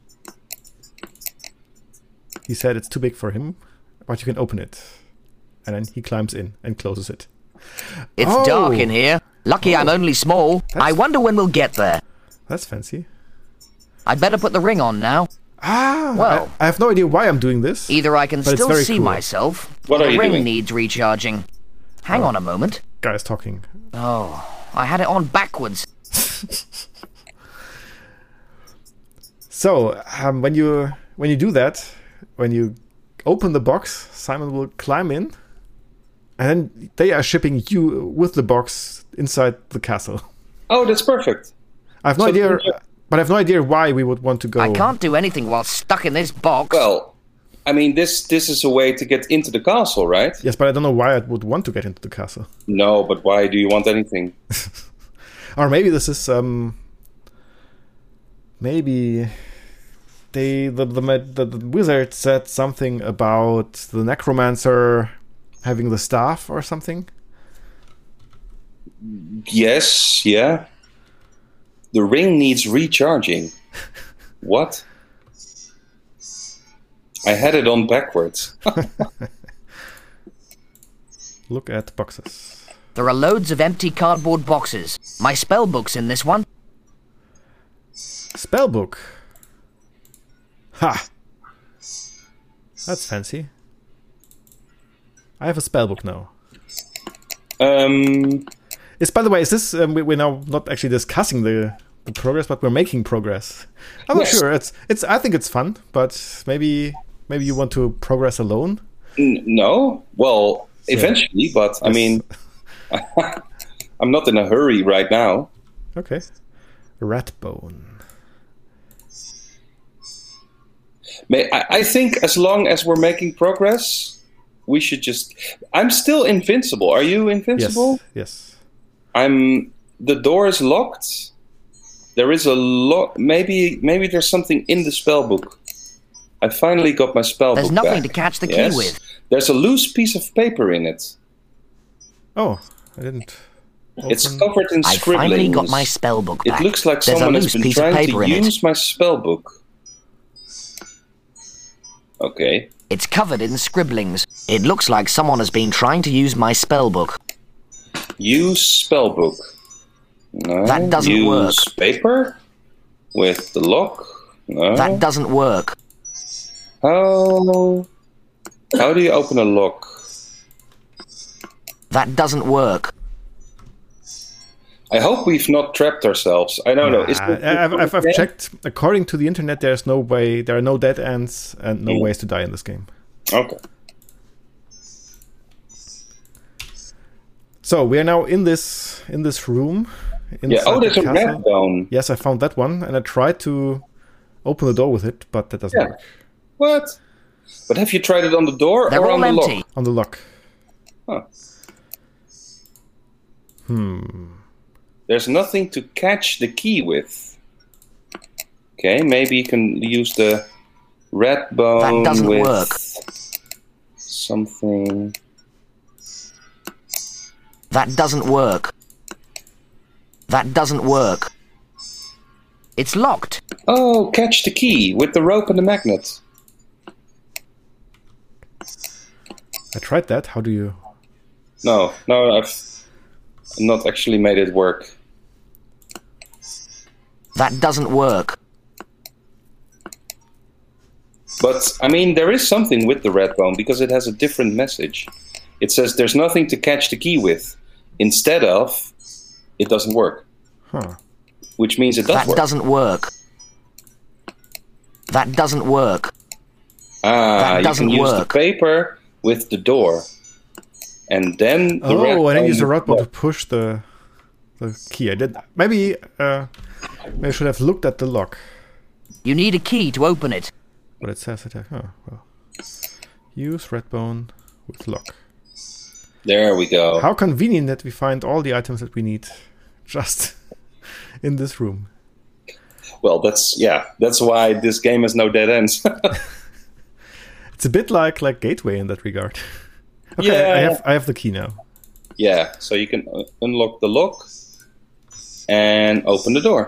He said it's too big for him, but you can open it. And then he climbs in and closes it. It's Oh. dark in here. Lucky I'm only small. I wonder when we'll get there. That's fancy. I'd better put the ring on now. Ah, Well- I, I have no idea why I'm doing this. Either I can But it's still very see cool. myself, What or are the you ring doing? needs recharging. Hang on a moment. Guy's talking. Oh, I had it on backwards. So um, when you when you do that, when you open the box, Simon will climb in, and then they are shipping you with the box inside the castle. Oh, that's perfect. I have no So idea, then you- but I have no idea why we would want to go. I can't do anything while stuck in this box. Well, I mean, this this is a way to get into the castle, right? Yes, but I don't know why I would want to get into the castle. No, but why do you want anything? Or maybe this is um. Maybe they the the, ma- the the wizard said something about the necromancer having the staff or something. Yes, yeah. The ring needs recharging. What? I had it on backwards. Look at boxes. There are loads of empty cardboard boxes. My spell book's in this one. Spellbook. Ha! That's fancy. I have a spellbook now. Um, Is by the way, is this um, we, we're now not actually discussing the, the progress, but we're making progress. I'm not Yes. sure. It's it's. I think it's fun, but maybe maybe you want to progress alone. n- no. Well, eventually, but I Yes. mean, I'm not in a hurry right now. Okay. Ratbone. May- I, I think as long as we're making progress, we should just. I'm still invincible. Are you Yes. invincible? Yes. I'm. The door is locked. There is a lock. Maybe maybe there's something in the spell book. I finally got my spell There's book nothing back. to catch the key Yes. with. There's a loose piece of paper in it. Oh, I didn't. It's open- covered in I scribblings. finally got my spell book It back. looks like There's a someone has loose been piece of trying paper to in use it. my spell book. Okay. It's covered in scribblings. It looks like someone has been trying to use my spell book. Use spell book. No. That doesn't use work. paper. with the lock. No. That doesn't work. How? How do you open a lock? That doesn't work. I hope we've not trapped ourselves. I don't know. Is Uh, I've, I've, I've checked. According to the internet, there's no way. There are no dead ends and no Mm. ways to die in this game. Okay. So we are now in this in this room. Yeah. Oh, there's a red bone. Yes, I found that one, and I tried to open the door with it, but that doesn't Yeah. work. What? But have you tried it on the door They're or all on the empty. lock? On the lock. Huh. Hmm. There's nothing to catch the key with. Okay, maybe you can use the red bone That doesn't with work. something. That doesn't work. That doesn't work. It's locked. Oh, catch the key with the rope and the magnet. I tried that. How do you? No, no, I've not actually made it work. That doesn't work. But, I mean, there is something with the red bone because it has a different message. It says there's nothing to catch the key with. Instead of, it doesn't work. Huh. Which means it does That work. doesn't work. That doesn't work. Ah, that you doesn't can use work. the paper with the door. And then the red Oh, and then bone use the with red bone to lock. push the the key. I did. Maybe. Uh, maybe I should have looked at the lock. You need a key to open it. But it says it. Oh well. Use red bone with lock. There we go. How convenient that we find all the items that we need just in this room. Well, that's, yeah, that's why this game has no dead ends. It's a bit like like Gateway in that regard. Okay, Yeah. I have I have the key now. Yeah, so you can uh, unlock the lock and open the door.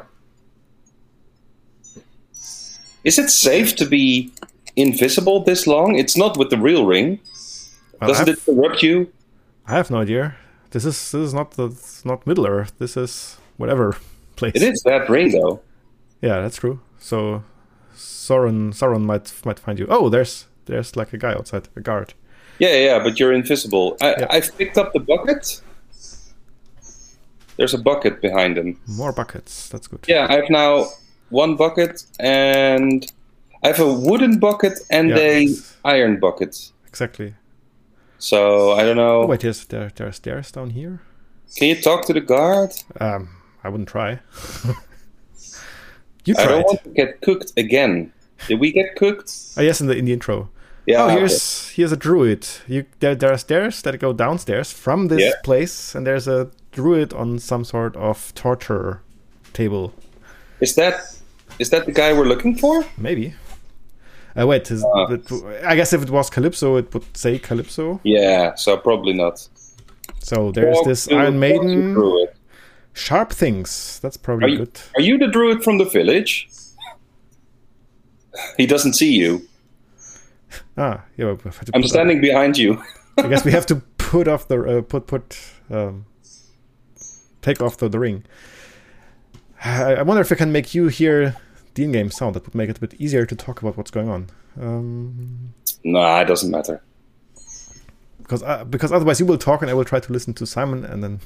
Is it safe to be invisible this long? It's not with the real ring. Well, Doesn't I it have, interrupt you? I have no idea. This is this is not the it's not Middle Earth. This is whatever place. It is that ring, though. Yeah, that's true. So Sauron Sauron might might find you. Oh, there's there's like a guy outside, a guard. Yeah, yeah, but you're invisible. I, Yeah. I've picked up the bucket. There's a bucket behind him. More buckets. That's good. Yeah, I have now one bucket, and I have a wooden bucket and Yeah, a it's- iron bucket. Exactly. So I don't know. Oh wait, there's there there are stairs down here. Can you talk to the guard? Um, I wouldn't try. You I tried. don't want to get cooked again. Did we get cooked? Oh yes, in the in the intro. Yeah. Oh, here's here's a druid. You there there are stairs that go downstairs from this Yeah. place, and there's a druid on some sort of torture table. Is that is that the guy we're looking for? Maybe. Uh, wait, is, Uh. it, I guess if it was Calypso, it would say Calypso. Yeah. So probably not. So there's Talk this to- Iron talk to Maiden. Druid. Sharp things. That's Are probably you, good. are you the druid from the village? He doesn't see you. Ah, yeah. we have to I'm put standing behind you. Up, I guess we have to put off the uh, put put um, take off the, the ring. I, I wonder if I can make you hear the in-game sound. That would make it a bit easier to talk about what's going on. Um, Nah, it doesn't matter. because uh, because otherwise you will talk and I will try to listen to Simon, and then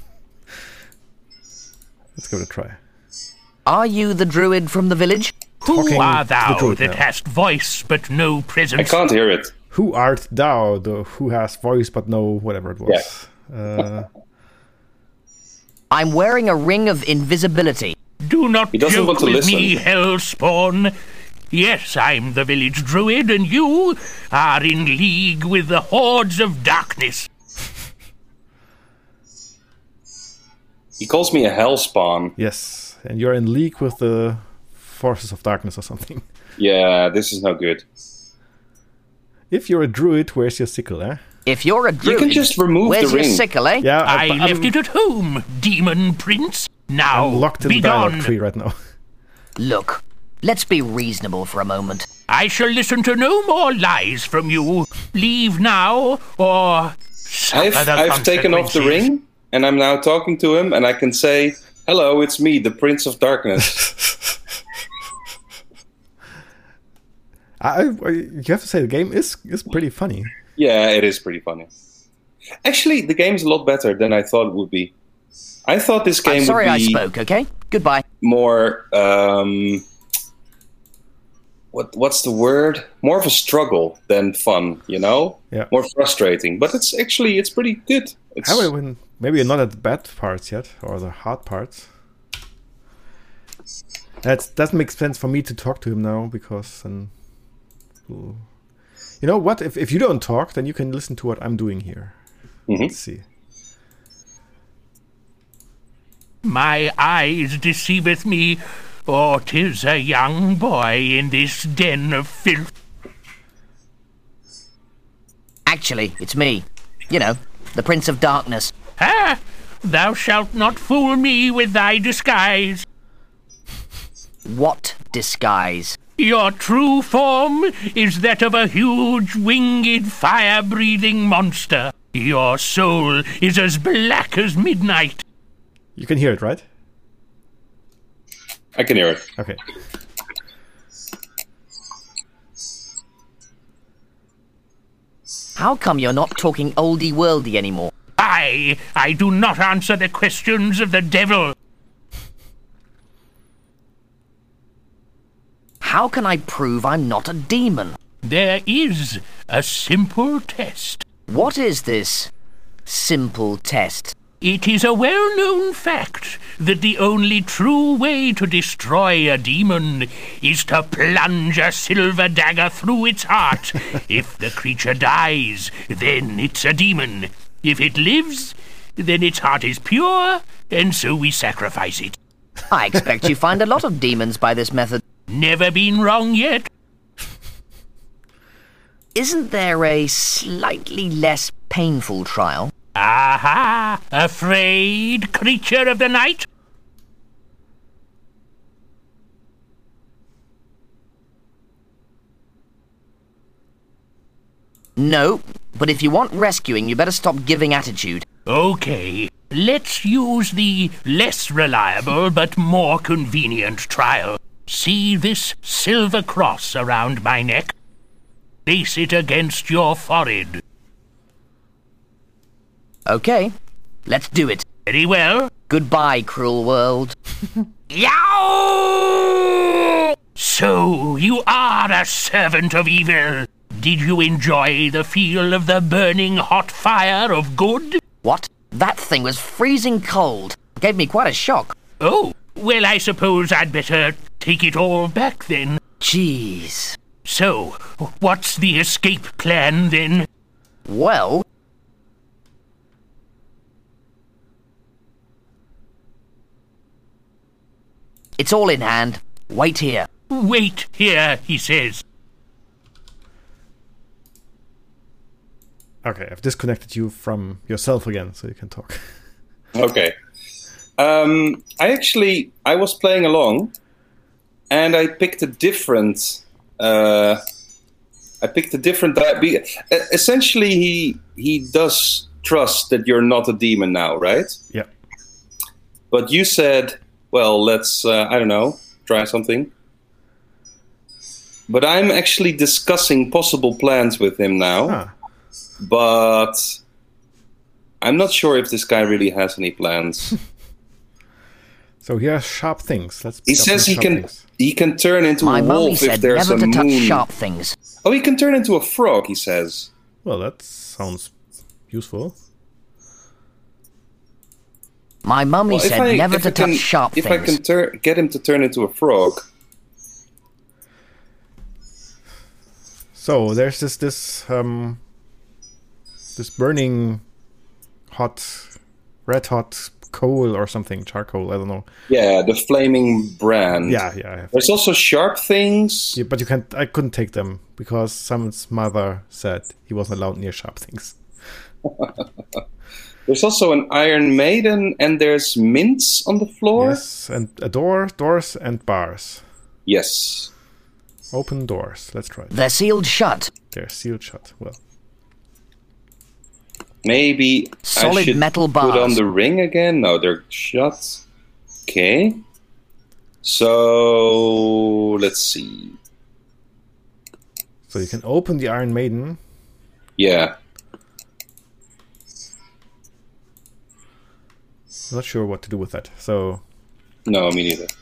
let's give it a try. Are you the druid from the village? Talking Who are to the thou druid that now. hast voice but no I presence? can't hear it. Who art thou, the who has voice but no whatever it was? Uh, I'm wearing a ring of invisibility. Do not He doesn't joke want to with listen. me, Hellspawn. Yes, I'm the village druid, and you are in league with the hordes of darkness. He calls me a hellspawn. yes, and you're in league with the forces of darkness or something. Yeah, this is no good. If you're a druid, where's your sickle, eh? If you're a druid, can just remove where's the your ring. sickle, eh? Yeah, I I'm- left I'm- it at home, demon prince. Now, I'm locked in the be dialogue gone. tree right now. Look, let's be reasonable for a moment. I shall listen to no more lies from you. Leave now, or suffer I've, the I've taken off the consequences. ring, and I'm now talking to him, and I can say, hello, it's me, the Prince of Darkness. I, I, you have to say the game is is pretty funny. Yeah, it is pretty funny. Actually, the game's a lot better than I thought it would be. I thought this game I'm sorry would I be spoke, okay? Goodbye. more... Um, what What's the word? More of a struggle than fun, you know? Yeah. More frustrating. But it's actually, it's pretty good. It's, I will win. Maybe not at the bad parts yet, or the hard parts. That doesn't make sense for me to talk to him now, because then... You know what? If, if you don't talk, then you can listen to what I'm doing here. Mhm. Let's see. My eyes deceiveth me, or 'tis a young boy in this den of filth. Actually, it's me. You know, the Prince of Darkness. Ah, thou shalt not fool me with thy disguise. What disguise? Your true form is that of a huge, winged, fire-breathing monster. Your soul is as black as midnight. You can hear it, right? I can hear it. Okay. How come you're not talking oldie-worldy anymore? I, I do not answer the questions of the devil. How can I prove I'm not a demon? There is a simple test. What is this simple test? It is a well-known fact that the only true way to destroy a demon is to plunge a silver dagger through its heart. If the creature dies, then it's a demon. If it lives, then its heart is pure, and so we sacrifice it. I expect you find a lot of demons by this method. Never been wrong yet. Isn't there a slightly less painful trial? Aha! Afraid, creature of the night? No, but if you want rescuing, you better stop giving attitude. Okay, let's use the less reliable but more convenient trial. See this silver cross around my neck? Place it against your forehead. Okay, let's do it. Very well. Goodbye, cruel world. Yow! So, you are a servant of evil. Did you enjoy the feel of the burning hot fire of good? What? That thing was freezing cold. Gave me quite a shock. Oh, well, I suppose I'd better take it all back then. Jeez. So, what's the escape plan then? Well... It's all in hand. Wait here. Wait here, he says. Okay, I've disconnected you from yourself again, so you can talk. Okay. Um, I actually, I was playing along, and I picked a different... Uh, I picked a different... Di- essentially, he he does trust that you're not a demon now, right? Yeah. But you said, well, let's, uh, I don't know, try something. But I'm actually discussing possible plans with him now. Ah. But I'm not sure if this guy really has any plans. So he has sharp things. Let's. He pick up says some he sharp can things. he can turn into My a mummy wolf if said there's never a to touch moon. sharp things. Oh, he can turn into a frog, he says. Well, that sounds useful. My mummy Well, if said I- never if to I can- touch sharp If things. I can tur- get him to turn into a frog. So there's this this um this burning hot, red hot coal or something, charcoal. I don't know. Yeah, the flaming brand. Yeah, yeah. I have- There's also sharp things. yeah, but you can't. I couldn't take them because someone's mother said he wasn't allowed near sharp things. There's also an Iron Maiden, and there's mints on the floor. Yes, and a door, doors, and bars. Yes. Open doors. Let's try it. They're sealed shut. They're sealed shut. Well, Maybe I Solid should metal put on bars. the ring again. No, they're shut. Okay. So let's see. So you can open the Iron Maiden. Yeah. Not sure what to do with that. So. No, me neither.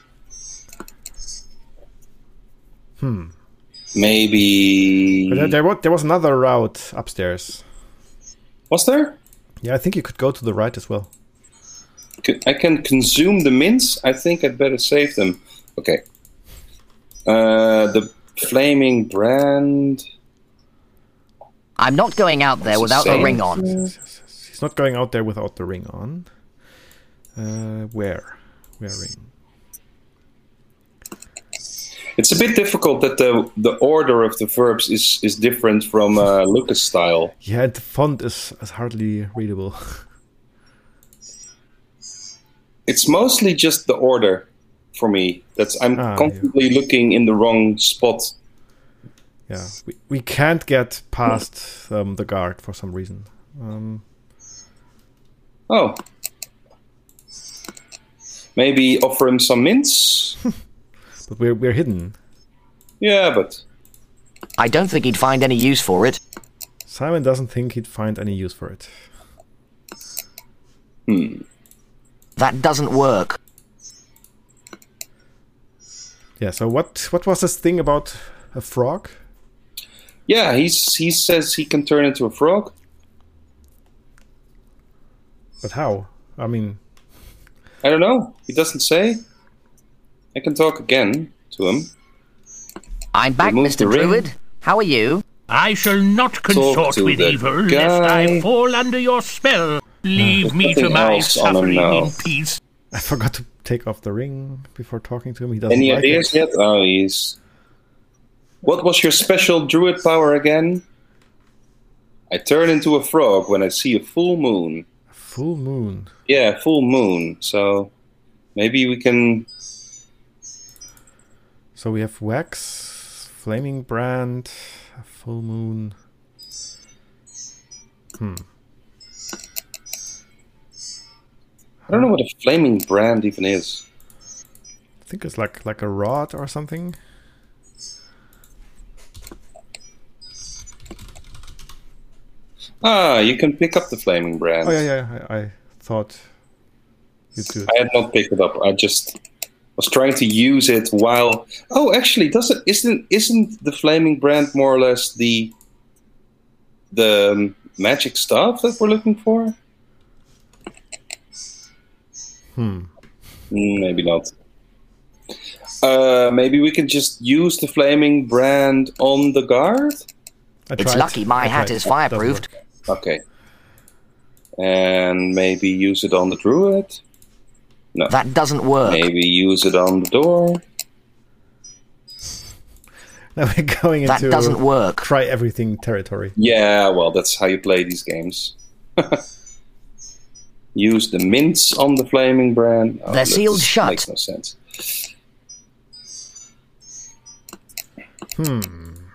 Hmm. Maybe. There, there, was, there was another route upstairs. Was there? Yeah, I think you could go to the right as well. I can consume the mints. I think I'd better save them. Okay. Uh, the flaming brand. I'm not going out there without the Same. ring on. Yes, yes, yes. He's not going out there without the ring on. Uh, where? Where ring? It's a bit difficult that the the order of the verbs is is different from uh, Lucas' style. Yeah, the font is, is hardly readable. It's mostly just the order for me. That's I'm Ah, constantly looking in the wrong spot. Yeah, we, we can't get past um, the guard for some reason. Um, Oh. Maybe offer him some mints? but we're we're hidden. Yeah, but I don't think he'd find any use for it. Simon doesn't think he'd find any use for it. hmm. That doesn't work. Yeah. So what what was this thing about a frog? Yeah, he's he says he can turn into a frog. But how? I mean, I don't know. He doesn't say. I can talk again to him. I'm back, Remove Mister the ring. Druid. How are you? I shall not consort to with the evil, lest I guy. fall under your spell. Leave me to nothing my else on him suffering now. in peace. I forgot to take off the ring before talking to him. He doesn't Any like ideas it. yet? Oh, he's. What was your special druid power again? I turn into a frog when I see a full moon. Full moon. Yeah, full moon. So maybe we can. So we have wax, flaming brand, full moon. Hmm. I don't know what a flaming brand even is. I think it's like like a rod or something. Ah, you can pick up the flaming brand. Oh yeah, yeah. I, I thought you'd do it. I had not picked it up. I just was trying to use it while. Oh, actually, doesn't isn't isn't the flaming brand more or less the the um, magic stuff that we're looking for? Hmm. Mm, maybe not. Uh, maybe we can just use the flaming brand on the guard. I It's tried. lucky my I hat tried. is Doesn't fireproofed. work. Okay. And maybe use it on the druid. No. That doesn't work. Maybe use it on the door. Now we're going That into doesn't work. try everything territory. Yeah, well, that's how you play these games. Use the mints on the flaming brand. Oh, They're that sealed just shut. Makes no sense. Hmm.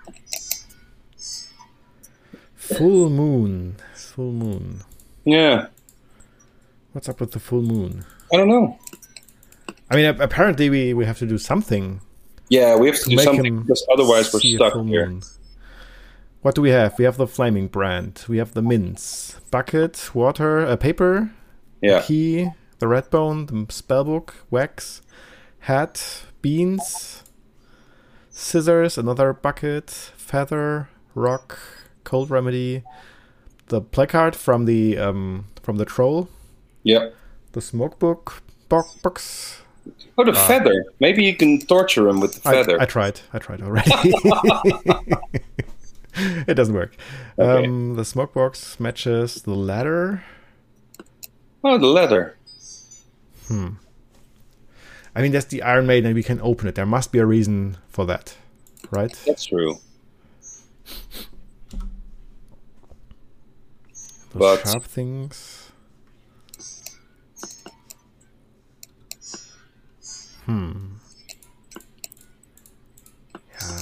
Full moon. Full moon. Yeah, What's up with the full moon? I don't know. I mean, ap- apparently we, we have to do something Yeah, we have to, to do make something him because otherwise we're see a stuck full here. moon. What do we have? We have the flaming brand. We have the mints, bucket, water, a paper, Yeah, key, the red bone, the spellbook, wax, hat, beans, scissors, another bucket, feather, rock, cold remedy, the placard from the um, from the troll, yeah. the smoke book bo- box. Oh, the feather. Maybe you can torture him with the I, feather. I tried. I tried already. It doesn't work. Okay. Um, the smoke box, matches, the ladder. Oh, the leather. I mean, that's the Iron Maiden, and we can open it. There must be a reason for that, right? That's true. Those But- sharp things. Hmm. Yeah.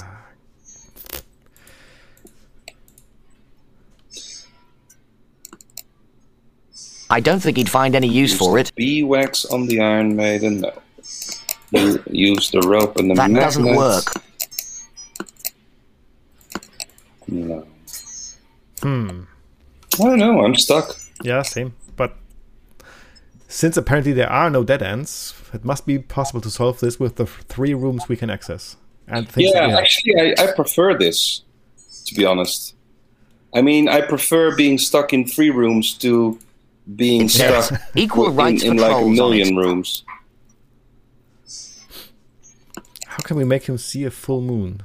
I don't think he'd find any use Use for the it. Bee wax on the Iron Maiden. No. You use the rope and the That magnet. doesn't work. No. Hmm. I don't know. I'm stuck. Yeah, same. But since apparently there are no dead ends, it must be possible to solve this with the f- three rooms we can access. And things Yeah, that we have. actually, I, I prefer this, to be honest. I mean, I prefer being stuck in three rooms to being There's stuck equal in, rights in for like a trolls on million it. rooms. How can we make him see a full moon?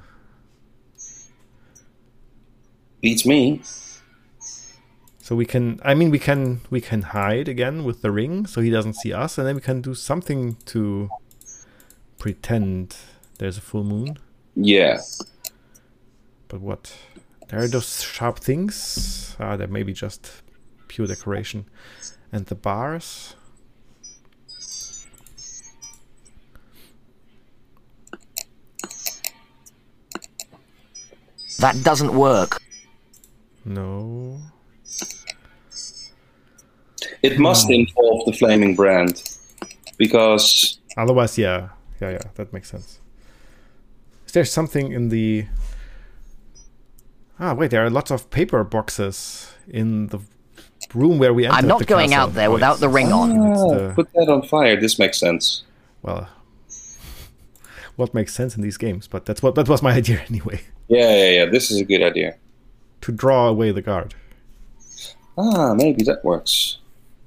Beats me. So we can, I mean, we can we can hide again with the ring, so he doesn't see us, and then we can do something to pretend there's a full moon. Yeah. But what? There are those sharp things. Ah, that may be just pure decoration. And the bars. That doesn't work. No. It must involve the flaming brand. Because... Otherwise, yeah. Yeah, yeah, that makes sense. Is there something in the... Ah, wait, there are lots of paper boxes in the room where we entered I'm not the going castle. out there Oh, without it's- the ring on. it's Oh, the- put that on fire. This makes sense. Well, what makes sense in these games? But that's what that was my idea anyway. Yeah, yeah, yeah. This is a good idea. To draw away the guard. Ah, maybe that works.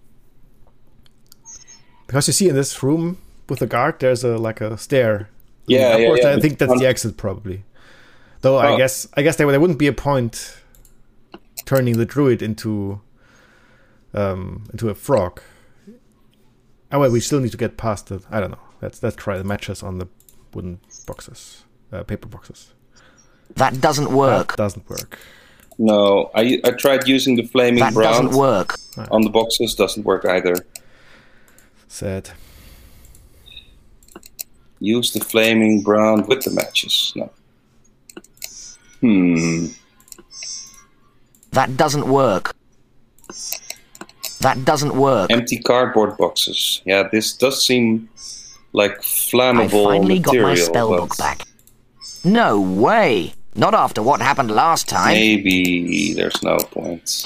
Because you see in this room with the guard, there's a like a stair. Yeah, yeah, upwards. yeah. I think that's Um, the exit probably. Though I Oh. guess I guess there, there wouldn't be a point turning the druid into um, into a frog. Oh well, we still need to get past the. I don't know. Let's let's try the matches on the wooden boxes, uh, paper boxes. That doesn't work. That doesn't work. No, I I tried using the flaming That brand doesn't work. on the boxes. Doesn't work either. Sad. Use the flaming brand with the matches. No. Hmm. That doesn't work. That doesn't work. Empty cardboard boxes. Yeah, this does seem like I flammable finally got material. my spellbook but back. No way. Not after what happened last time. Maybe there's no point.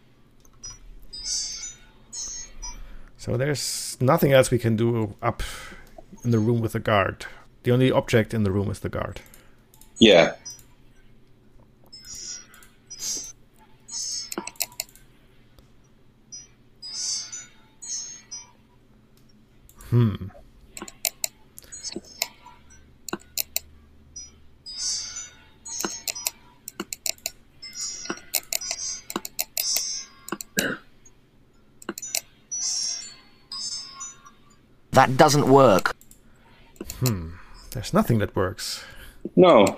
So there's nothing else we can do up in the room with the guard. The only object in the room is the guard. Yeah. Hmm. That doesn't work. Hmm. There's nothing that works. No.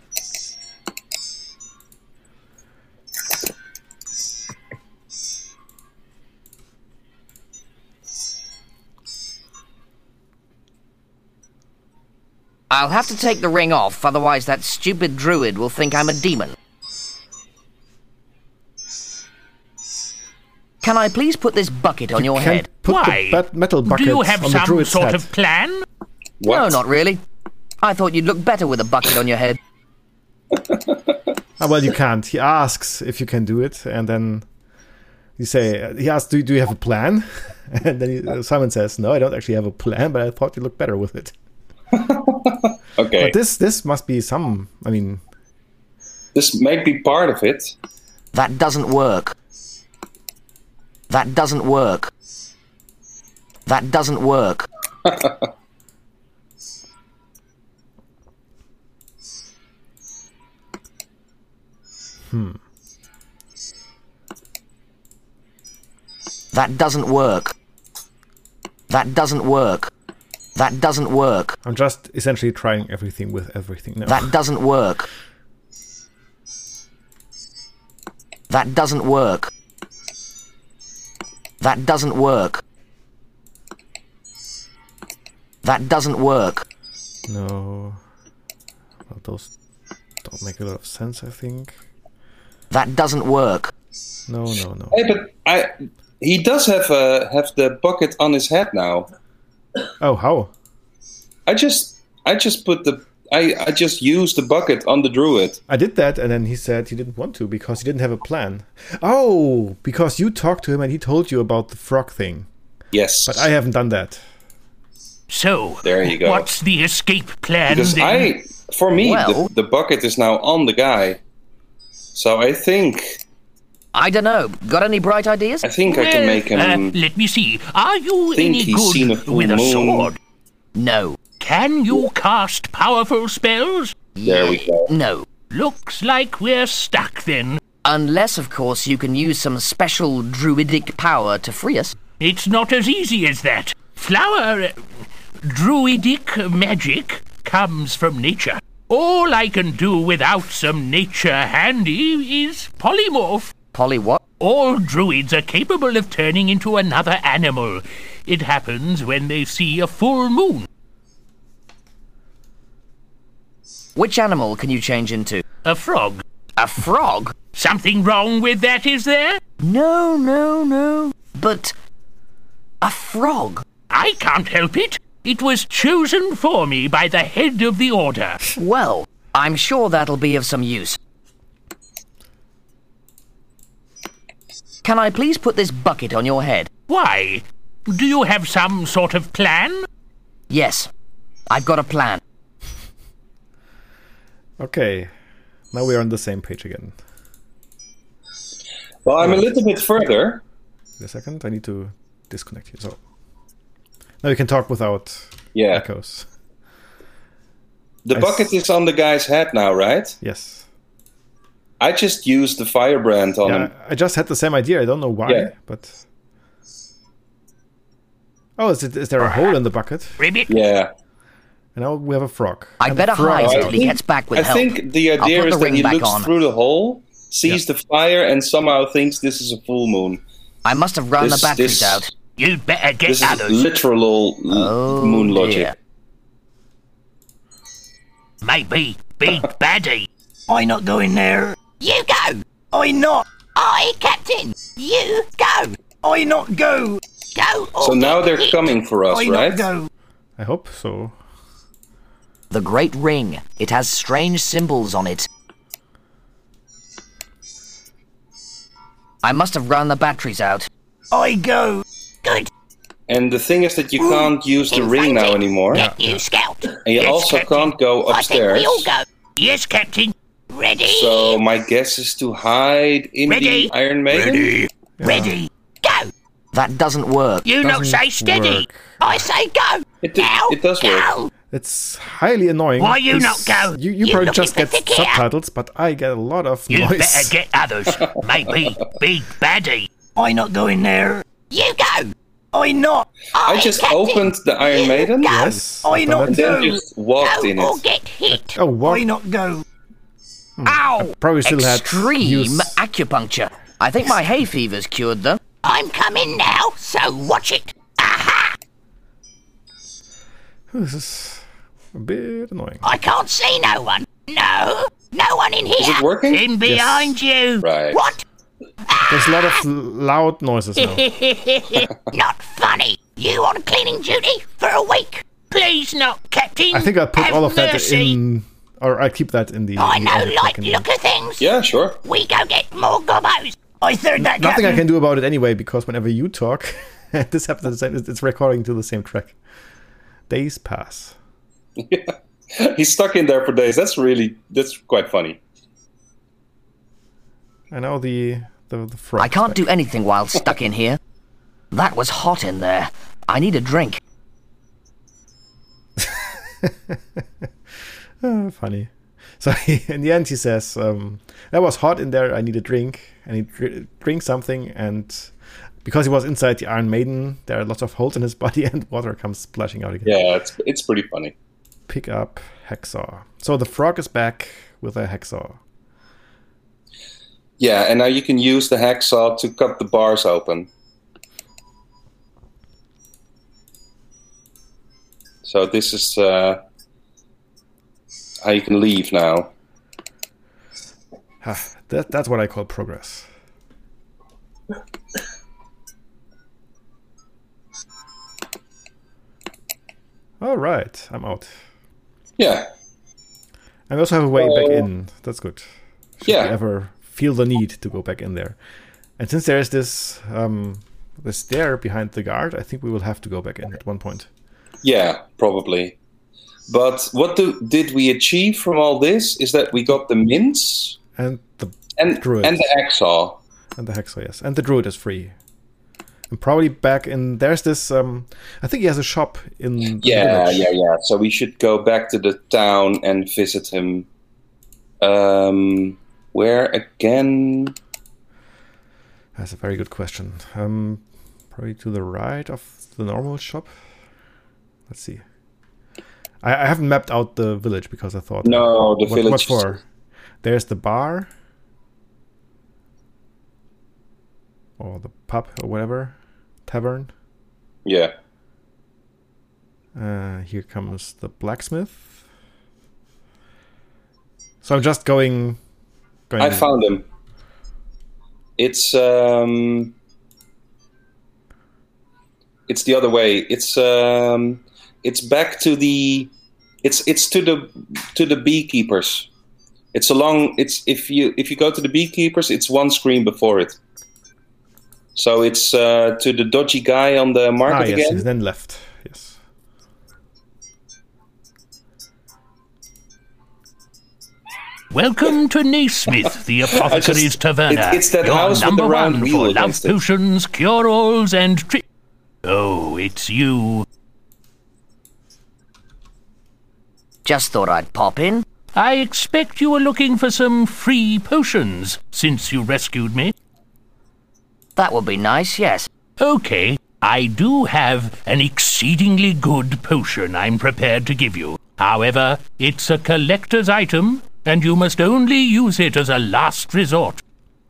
I'll have to take the ring off, otherwise that stupid druid will think I'm a demon. Can I please put this bucket on your Can't head? put Why? the bat- metal Do bucket you have on the some druid's sort head. of plan? What? No, not really. I thought you'd look better with a bucket on your head. Ah, well, you can't. He asks if you can do it, and then you say, he asks, do, do you have a plan? And then he, Simon says, no, I don't actually have a plan, but I thought you looked better with it. Okay. But this this must be some, I mean, This might be part of it. That doesn't work. That doesn't work. That doesn't work. hmm. That doesn't work. That doesn't work. That doesn't work. I'm just essentially trying everything with everything now. That doesn't work. That doesn't work. That doesn't work. That doesn't work. No. Well, those don't make a lot of sense, I think. That doesn't work. No, no, no. Hey, but I he does have uh, have the bucket on his head now. Oh, how? I just I just put the I, I just used the bucket on the druid. I did that, and then he said he didn't want to because he didn't have a plan. Oh, because you talked to him and he told you about the frog thing. Yes. But I haven't done that. So, There you go. what's the escape plan Because then? I, for me, Well- the, the bucket is now on the guy. So I think, I don't know. Got any bright ideas? I think I can make him. Uh, let me see. Are you think any he's seen a good full with a moon. sword? No. Can you cast powerful spells? There we go. No. Looks like we're stuck then. Unless, of course, you can use some special druidic power to free us. It's not as easy as that. Flower... uh, druidic magic comes from nature. All I can do without some nature handy is polymorph. Polly what? All druids are capable of turning into another animal. It happens when they see a full moon. Which animal can you change into? A frog. A frog? Something wrong with that, is there? No, no, no. But a frog? I can't help it. It was chosen for me by the head of the order. Well, I'm sure that'll be of some use. Can I please put this bucket on your head? Why? Do you have some sort of plan? Yes. I've got a plan. Okay. Now we're on the same page again. Well, I'm a little bit further. Wait a second. I need to disconnect you. So now you can talk without Yeah. echoes. The I bucket s- is on the guy's head now, right? Yes. I just used the firebrand on Yeah, him. I just had the same idea. I don't know why, Yeah. but... Oh, is, it, is there a hole in the bucket? Ribbit? Yeah. And now we have a frog. I And better the frog- hide I till he think- gets back with I help. think the I'll idea put is the that ring he back looks on. through the hole, sees the fire, and somehow thinks this is a full moon. I must have run This- the batteries this- out. You'd better get This is others. literal l- Oh, moon logic. dear. Maybe Big Baddie. I not going there. You go. I not. I, Captain. You go. I not go. Go or So now get they're hit. coming for us, I right? not go. I hope so. The Great Ring. It has strange symbols on it. I must have run the batteries out. I go. Good. And the thing is that you can't use the ring now Infanted. anymore. Get you, Scout. And you Yes, also Captain. can't go I think upstairs. we all go. Yes, Captain. Ready? So my guess is to hide in Ready. the Iron Maiden. Ready. Ready. Go. That doesn't work. You not Doesn't say steady. work. I say go. It do- now. it does go. work. It's highly annoying. Why you This- not go? You, you, You probably looking just for get thick hair? subtitles, but I get a lot of You noise. better get others. Maybe Big Baddie. I not going there. You go. I not. I just Captain. opened the Iron You Maiden go. Yes. I I've know. done and that. then Go. just walked Go in or it. get hit. Oh, what? I not go. Ow! Probably still had Extreme use. acupuncture. I think my hay fever's cured, though. I'm coming now, so watch it. Aha! This is a bit annoying. I can't see no one. No. No one in here. Is it working? In behind you. Right. What? There's a lot of l- loud noises now. Not funny. You on cleaning duty for a week? Please not, Captain. I think I'll put Have all of that mercy. in, or I'll keep that in the. I in the know, audio like track in- look at things. Yeah, sure. We go get more gobos. I third that. Nothing I Captain. can do about it anyway, because whenever you talk, this happens at the same. It's recording to the same track. Days pass. He's stuck in there for days. That's really that's quite funny. I know the the, the frog. I can't do anything while stuck in here. That was hot in there. I need a drink. Oh, funny. So he, in the end, he says, um, "That was hot in there. I need a drink." And he dr- drinks something, and because he was inside the Iron Maiden, there are lots of holes in his body, and water comes splashing out again. Yeah, it's it's pretty funny. Pick up hacksaw. So the frog is back with a hacksaw. Yeah, and now you can use the hacksaw to cut the bars open. So this is uh, how you can leave now. Ha, that, that's what I call progress. All right, I'm out. Yeah. And we also have a way Oh. back in. That's good. Should Yeah. we ever feel the need to go back in there. And since there is this um, this stair behind the guard, I think we will have to go back in at one point. Yeah, probably. But what do, did we achieve from all this is that we got the mints And the and, Druid. and the hacksaw. and the Hexo, yes. And the Druid is free. And probably back in... There's this... Um, I think he has a shop in the Yeah, village. yeah, yeah. So we should go back to the town and visit him. Um, where again? That's a very good question. Um, probably to the right of the normal shop. Let's see. I, I haven't mapped out the village because I thought... No, the what, village What is- for? There's the bar. Or the pub or whatever. Tavern. Yeah. Uh, here comes the blacksmith. So I'm just going... going I found him. It's um, it's the other way. It's um, it's back to the, it's it's to the to the beekeepers. It's along. It's if you if you go to the beekeepers, it's one screen before it. So it's uh, to the dodgy guy on the Ah, market yes, again. yes, then left. Yes. Welcome to Naismith, the apothecary's just- taverna. it- it's that Your house with number the round one wheel for love against it. potions, cure-alls, and tri- Oh, it's you. Just thought I'd pop in. I expect you were looking for some free potions since you rescued me. That would be nice, yes. Okay, I do have an exceedingly good potion I'm prepared to give you. However, it's a collector's item, and you must only use it as a last resort.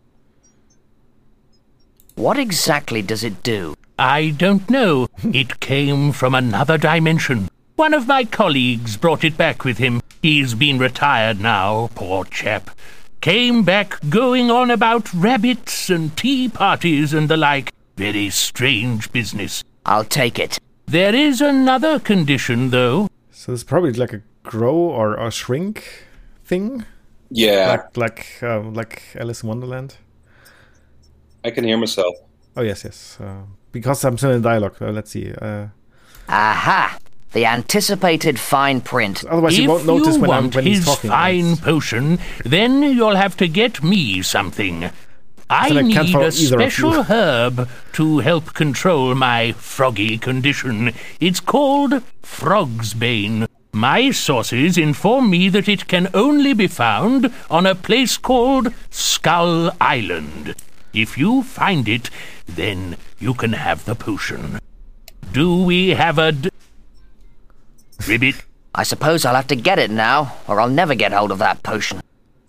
What exactly does it do? I don't know. It came from another dimension. One of my colleagues brought it back with him. He's been retired now, poor chap. Came back going on about rabbits and tea parties and the like. Very strange business. I'll take it. There is another condition, though. So it's probably like a grow or a shrink thing, Yeah, like like um, like Alice in Wonderland. I can hear myself. Oh yes, yes. Uh, because I'm still in dialogue. Uh, let's see. Uh, Aha! The anticipated fine print. otherwise, if you won't notice you when I'm want when his he's talking. fine potion, then you'll have to get me something. I Then I can't need follow a either of you. special herb to help control my froggy condition. It's called Frog's Bane. My sources inform me that it can only be found on a place called Skull Island. If you find it, then you can have the potion. Do we have a d- Ribbit? I suppose I'll have to get it now, or I'll never get hold of that potion.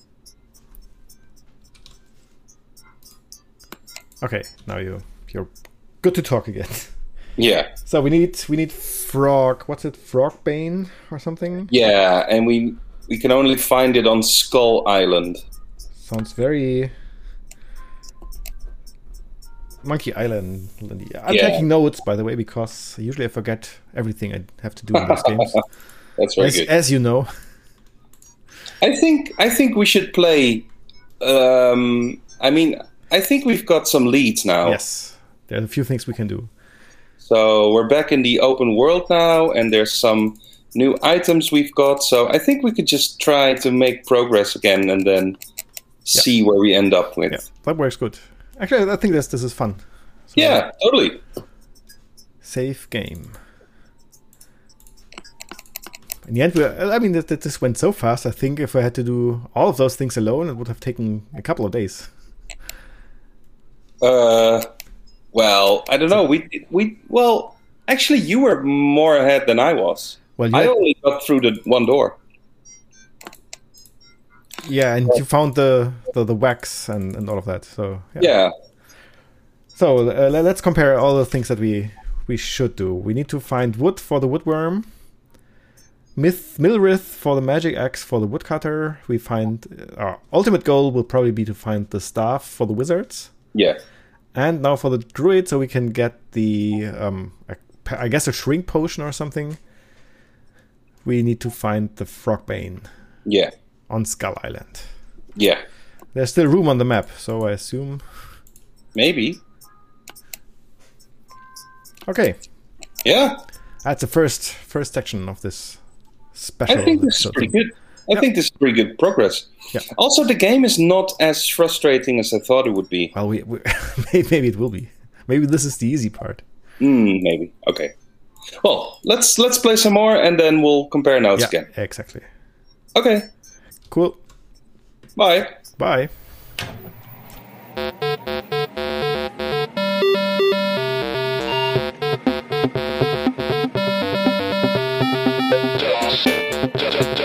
Okay, now you you're good to talk again. Yeah, So we need we need frog. What's it? Frogbane or something? yeah, and we we can only find it on Skull Island. Sounds very Monkey Island. I'm Yeah. taking notes, by the way, because usually I forget everything I have to do in these games. That's very As, good. as you know. I think I think we should play. Um, I mean, I think we've got some leads now. Yes, there are a few things we can do. So we're back in the open world now, and there's some new items we've got. So I think we could just try to make progress again, and then see where we end up with. Yeah, that works good. Actually, I think this this is fun. So, Yeah, totally. Save game. In the end, we, I mean, that, that this went so fast. I think if I had to do all of those things alone, it would have taken a couple of days. Uh, well, I don't know. We we well, actually, you were more ahead than I was. Well, you I had- only got through the one door. yeah, and you found the the, the wax and, and all of that. So yeah. Yeah. So uh, le- let's compare all the things that we we should do. We need to find wood for the woodworm. Myth Milrith for the magic axe for the woodcutter. We find uh, our ultimate goal will probably be to find the staff for the wizards. Yeah. And now for the druid, so we can get the um, a, I guess a shrink potion or something. We need to find the frogbane. Yeah. on Skull Island. Yeah, There's still room on the map, so I assume. maybe. Okay, Yeah, that's the first first section of this special. I think this is episode. pretty good. I think this is pretty good progress. Yeah. Also, the game is not as frustrating as I thought it would be. Well, we, we maybe it will be. Maybe this is the easy part. Mm, maybe. Okay. Well, let's let's play some more, and then we'll compare notes Yeah, again. exactly. Okay. Cool. Bye. Bye. Dust, dust,